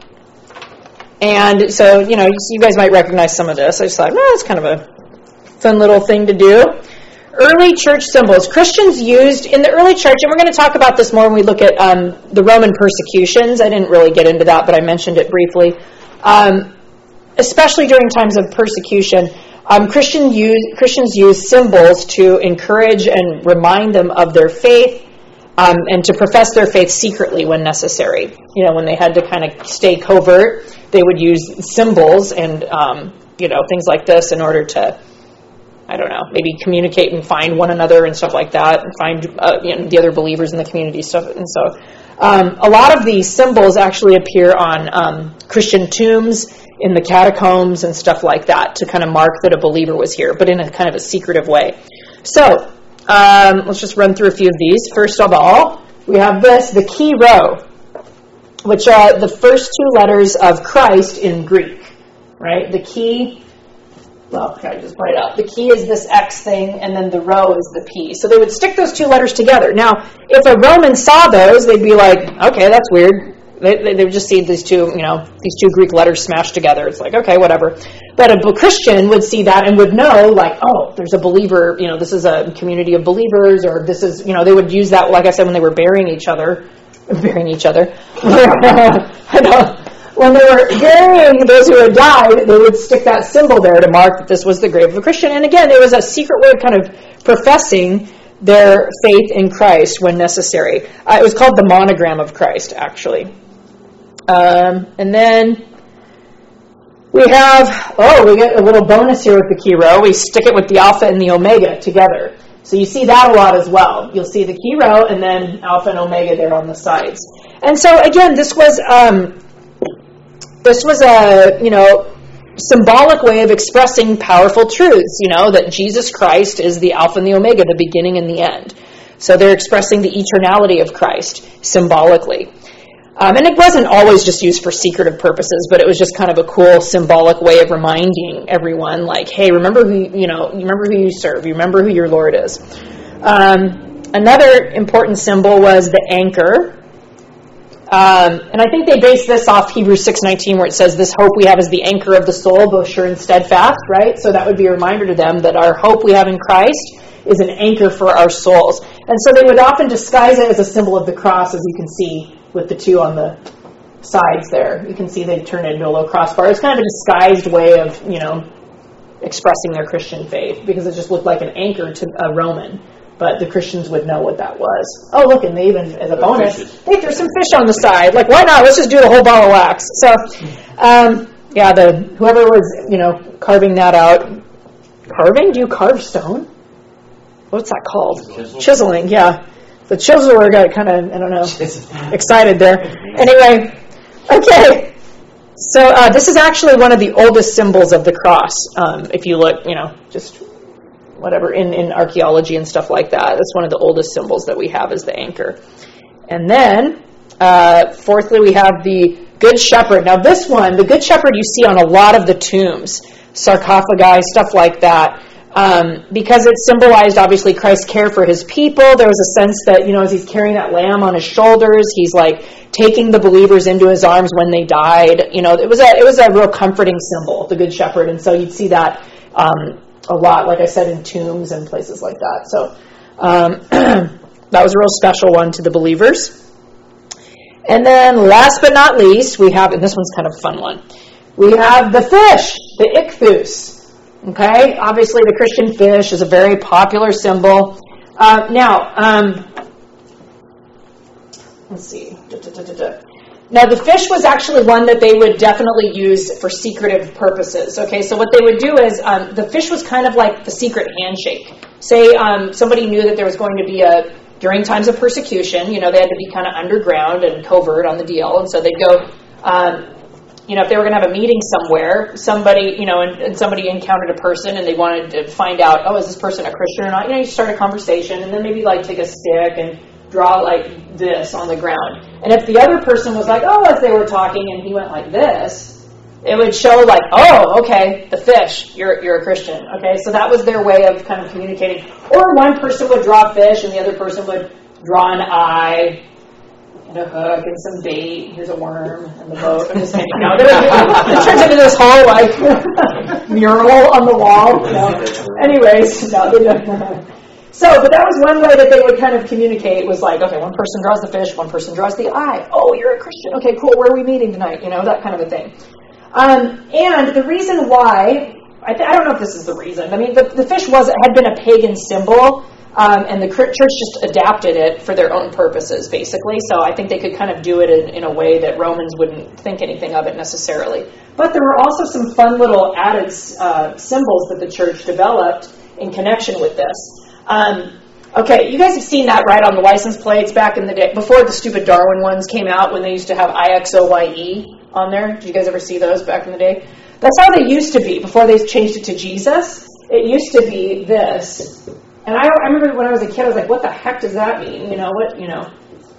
And so, you know, you guys might recognize some of this. I just thought, well, it's kind of a fun little thing to do. early church symbols. Christians used, in the early church, and we're going to talk about this more when we look at um, the Roman persecutions. I didn't really get into that, but I mentioned it briefly. Um, especially during times of persecution, um, Christian use, Christians use symbols to encourage and remind them of their faith, um, and to profess their faith secretly when necessary. You know, when they had to kind of stay covert, they would use symbols and, um, you know, things like this in order to, I don't know, maybe communicate and find one another and stuff like that, and find uh, you know, the other believers in the community stuff. And so um, a lot of these symbols actually appear on um, Christian tombs, in the catacombs and stuff like that, to kind of mark that a believer was here, but in a kind of a secretive way. So um, let's just run through a few of these. First of all, we have this, the Chi Rho, which are the first two letters of Christ in Greek, right? The Chi, well, I just put it up. The Chi is this X thing, and then the Rho is the P. So they would stick those two letters together. Now, if a Roman saw those, they'd be like, okay, that's weird. They, they, they would just see these two, you know, these two Greek letters smashed together. It's like, okay, whatever. But a Christian would see that and would know, like, oh, there's a believer, you know, this is a community of believers, or this is, you know, they would use that, like I said, when they were burying each other, burying each other. I know. When they were burying those who had died, they would stick that symbol there to mark that this was the grave of a Christian. And again, it was a secret way of kind of professing their faith in Christ when necessary. Uh, it was called the monogram of Christ, actually. Um, and then we have, oh, we get a little bonus here with the Chi Rho. We stick it with the Alpha and the Omega together. So you see that a lot as well. You'll see the Chi Rho and then Alpha and Omega there on the sides. And so again, this was um, this was a you know symbolic way of expressing powerful truths. You know that Jesus Christ is the Alpha and the Omega, the beginning and the end. So they're expressing the eternality of Christ symbolically. Um, and it wasn't always just used for secretive purposes, but it was just kind of a cool symbolic way of reminding everyone, like, hey, remember who you know, you remember who you serve, you remember who your Lord is. Um, another important symbol was the anchor, um, and I think they based this off Hebrews six nineteen, where it says, "This hope we have is the anchor of the soul, both sure and steadfast." Right, so that would be a reminder to them that our hope we have in Christ is an anchor for our souls, and so they would often disguise it as a symbol of the cross, as you can see with the two on the sides there. You can see they turn it into a little crossbar. It's kind of a disguised way of, you know, expressing their Christian faith, because it just looked like an anchor to a Roman. But the Christians would know what that was. Oh, look, and they even, as a bonus, they threw some fish on the side. Like, why not? Let's just do the whole ball of wax. So, um, yeah, the whoever was, you know, carving that out. Carving? Do you carve stone? What's that called? Chisel. Chiseling, yeah. The chiseler got kind of, I don't know, excited there. Anyway, okay. So uh, this is actually one of the oldest symbols of the cross. Um, if you look, you know, just whatever, in, in archaeology and stuff like that. That's one of the oldest symbols that we have is the anchor. And then, uh, fourthly, we have the Good Shepherd. Now this one, the Good Shepherd you see on a lot of the tombs, sarcophagi, stuff like that. Um, because it symbolized, obviously, Christ's care for his people. There was a sense that, you know, as he's carrying that lamb on his shoulders, he's like taking the believers into his arms when they died. You know, it was a it was a real comforting symbol, the Good Shepherd. And so you'd see that um, a lot, like I said, in tombs and places like that. So um, that was a real special one to the believers. And then last but not least, we have, and this one's kind of a fun one, we have the fish, the ichthus. Okay, obviously the Christian fish is a very popular symbol. Uh, now, um, let's see. Da, da, da, da, da. Now, the fish was actually one that they would definitely use for secretive purposes. Okay, so what they would do is, um, the fish was kind of like the secret handshake. Say um, somebody knew that there was going to be a, during times of persecution, you know, they had to be kind of underground and covert on the deal, and so they'd go, um, you know, if they were going to have a meeting somewhere, somebody, you know, and, and somebody encountered a person and they wanted to find out, oh, is this person a Christian or not? You know, you start a conversation and then maybe like take a stick and draw like this on the ground. And if the other person was like, oh, as they were talking and he went like this, it would show like, oh, okay, the fish, you're you're a Christian. Okay, so that was their way of kind of communicating. Or one person would draw a fish and the other person would draw an eye, and a hook and some bait. Here's a worm and the boat. I'm just kidding. No, it turns into this whole like mural on the wall. No. Anyways, no, they don't. So, but that was one way that they would kind of communicate, was like, okay, one person draws the fish, one person draws the eye. Oh, you're a Christian. Okay, cool. Where are we meeting tonight? You know, that kind of a thing. Um, and the reason why, I, th- I don't know if this is the reason. I mean, the, the fish was had been a pagan symbol, um, and the church just adapted it for their own purposes, basically. So I think they could kind of do it in, in a way that Romans wouldn't think anything of it necessarily. But there were also some fun little added uh, symbols that the church developed in connection with this. Um, okay, you guys have seen that, right, on the license plates back in the day, before the stupid Darwin ones came out, when they used to have I X O Y E on there. Did you guys ever see those back in the day? That's how they used to be before they changed it to Jesus. It used to be this. And I, I remember when I was a kid, I was like, what the heck does that mean? You know, what, you know.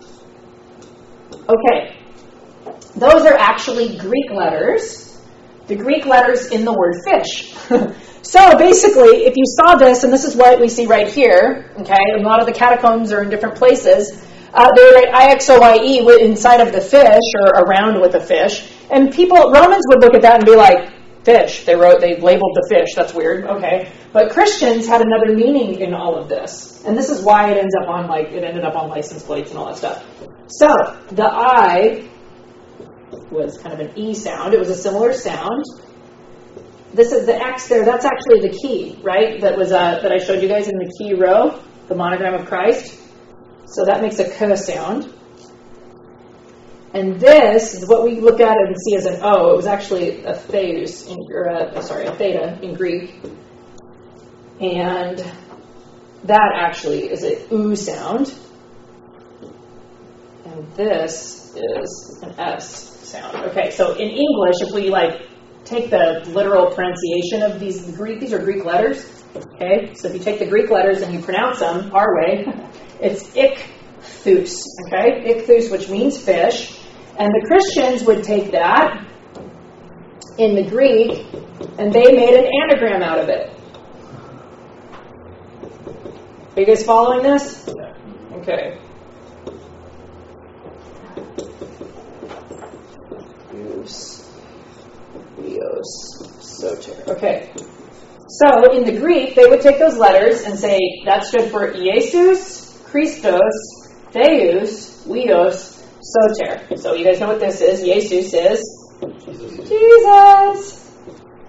Okay. Those are actually Greek letters. The Greek letters in the word fish. So basically, if you saw this, and this is what we see right here, okay, a lot of the catacombs are in different places, uh, they write I X O Y E inside of the fish, or around with a fish, and people, Romans would look at that and be like, fish. They wrote, they labeled the fish. That's weird. Okay. But Christians had another meaning in all of this. And this is why it ends up on, like, it ended up on license plates and all that stuff. So, the I was kind of an E sound. It was a similar sound. This is the X there. That's actually the key, right? That was uh, that I showed you guys in the key row, the monogram of Christ. So that makes a K sound. And this is what we look at and see as an O. It was actually a theus, in, or a, sorry, a theta in Greek. And that actually is a U sound. And this is an S sound. Okay, so in English, if we like take the literal pronunciation of these Greek, these are Greek letters. Okay, so if you take the Greek letters and you pronounce them our way, it's ichthus. Okay, ichthus, which means fish. And the Christians would take that in the Greek, and they made an anagram out of it. Are you guys following this? Okay. Soter. Okay. So in the Greek, they would take those letters and say that stood for Jesus, Christos, Theus, Weos, Soter. So you guys know what this is. Jesus is Jesus. Jesus.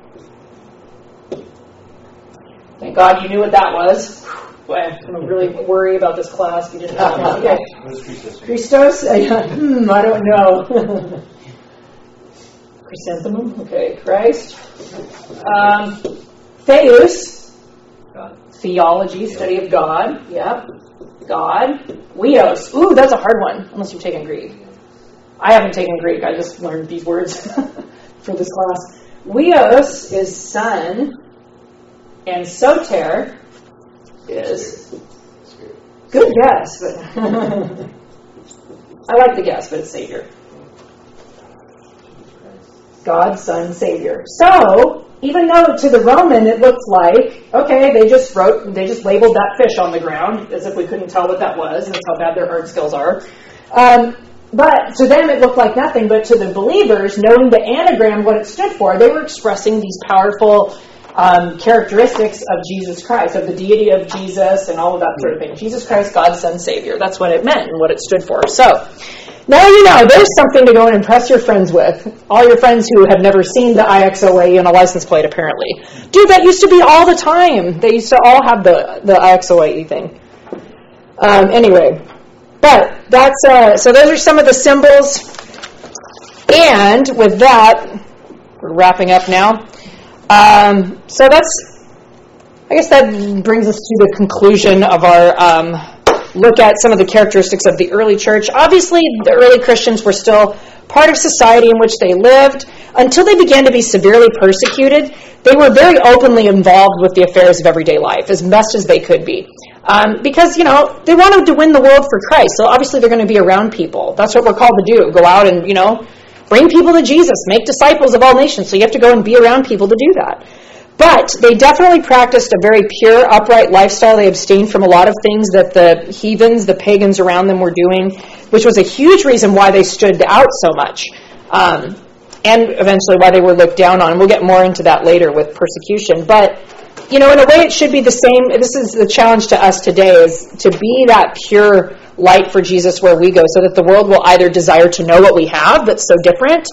Thank God you knew what that was. Boy, I'm going to really worry about this class. You didn't know. Okay. Christos? hmm, I don't know. Chrysanthemum. Okay. Christ. Um, Theus. God. Theology, study of God. Yep. God. Weos. Ooh, that's a hard one, unless you've taken Greek. I haven't taken Greek. I just learned these words for this class. Weos is son, and soter is good guess, but I like the guess, but it's Savior. God, Son, Savior. So, even though to the Roman it looked like, okay, they just wrote, they just labeled that fish on the ground, as if we couldn't tell what that was. That's how bad their art skills are. Um, but to them it looked like nothing, but to the believers, knowing the anagram, what it stood for, they were expressing these powerful um, characteristics of Jesus Christ, of the deity of Jesus and all of that sort of thing. Jesus Christ, God, Son, Savior. That's what it meant and what it stood for. So, now you know, there's something to go and impress your friends with. All your friends who have never seen the I X O A E on a license plate, apparently. Dude, that used to be all the time. They used to all have the, the I X O A E thing. Um, anyway, but that's, uh, so those are some of the symbols. And with that, we're wrapping up now. Um, so that's, I guess that brings us to the conclusion of our um look at some of the characteristics of the early church. Obviously, the early Christians were still part of society in which they lived. Until they began to be severely persecuted, they were very openly involved with the affairs of everyday life, as best as they could be. Um, because, you know, they wanted to win the world for Christ, so obviously they're going to be around people. That's what we're called to do, go out and, you know, bring people to Jesus, make disciples of all nations, so you have to go and be around people to do that. But they definitely practiced a very pure, upright lifestyle. They abstained from a lot of things that the heathens, the pagans around them were doing, which was a huge reason why they stood out so much, um, and eventually why they were looked down on. And we'll get more into that later with persecution. But you know, in a way it should be the same. This is the challenge to us today, is to be that pure light for Jesus where we go, so that the world will either desire to know what we have that's so different,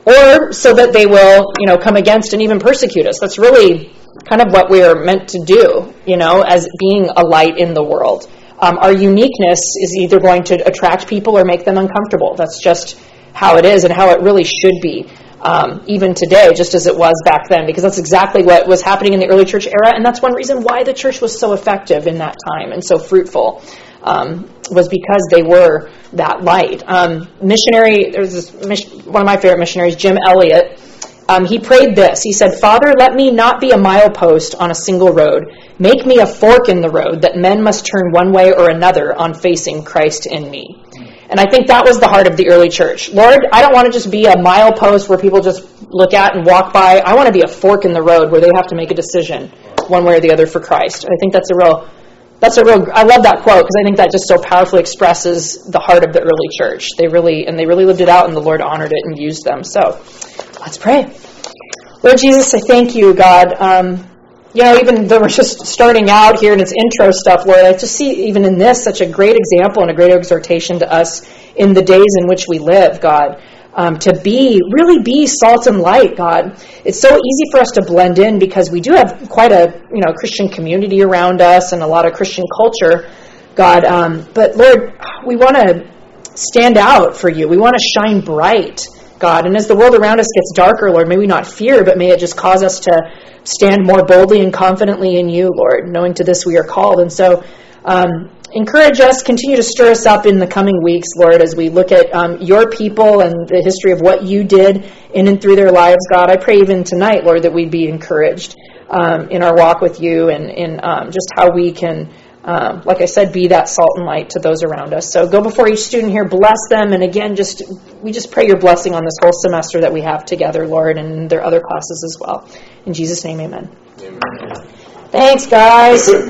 or so that they will, you know, come against and even persecute us. That's really kind of what we are meant to do, you know, as being a light in the world. Um, our uniqueness is either going to attract people or make them uncomfortable. That's just how it is and how it really should be, um, even today, just as it was back then, because that's exactly what was happening in the early church era, and that's one reason why the church was so effective in that time and so fruitful, um, was because they were that light. Um, missionary, there's this, one of my favorite missionaries, Jim Elliot. Um, he prayed this. He said, "Father, let me not be a milepost on a single road. Make me a fork in the road that men must turn one way or another on facing Christ in me." And I think that was the heart of the early church. Lord, I don't want to just be a milepost where people just look at and walk by. I want to be a fork in the road where they have to make a decision one way or the other for Christ. I think that's a real, that's a real, I love that quote because I think that just so powerfully expresses the heart of the early church. They really, and they really lived it out, and the Lord honored it and used them. So let's pray. Lord Jesus, I thank you, God. Um, you know, even though we're just starting out here in its intro stuff, Lord, I just see even in this such a great example and a great exhortation to us in the days in which we live, God, um, to be, really be salt and light, God. It's so easy for us to blend in because we do have quite a, you know, Christian community around us and a lot of Christian culture, God. Um, but Lord, we want to stand out for you. We want to shine bright, God. And as the world around us gets darker, Lord, may we not fear, but may it just cause us to stand more boldly and confidently in you, Lord, knowing to this we are called. And so um, encourage us, continue to stir us up in the coming weeks, Lord, as we look at um, your people and the history of what you did in and through their lives, God. I pray even tonight, Lord, that we'd be encouraged um, in our walk with you and in um, just how we can, Um, like I said, be that salt and light to those around us. So go before each student here, bless them, and again, just we just pray your blessing on this whole semester that we have together, Lord, and their other classes as well. In Jesus' name, amen. Amen. Thanks, guys. A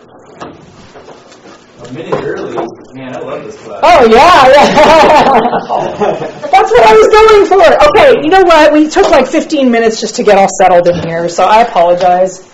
minute early. Man, I love this class. Oh, yeah, yeah. That's what I was going for. Okay, you know what? We took like fifteen minutes just to get all settled in here, so I apologize.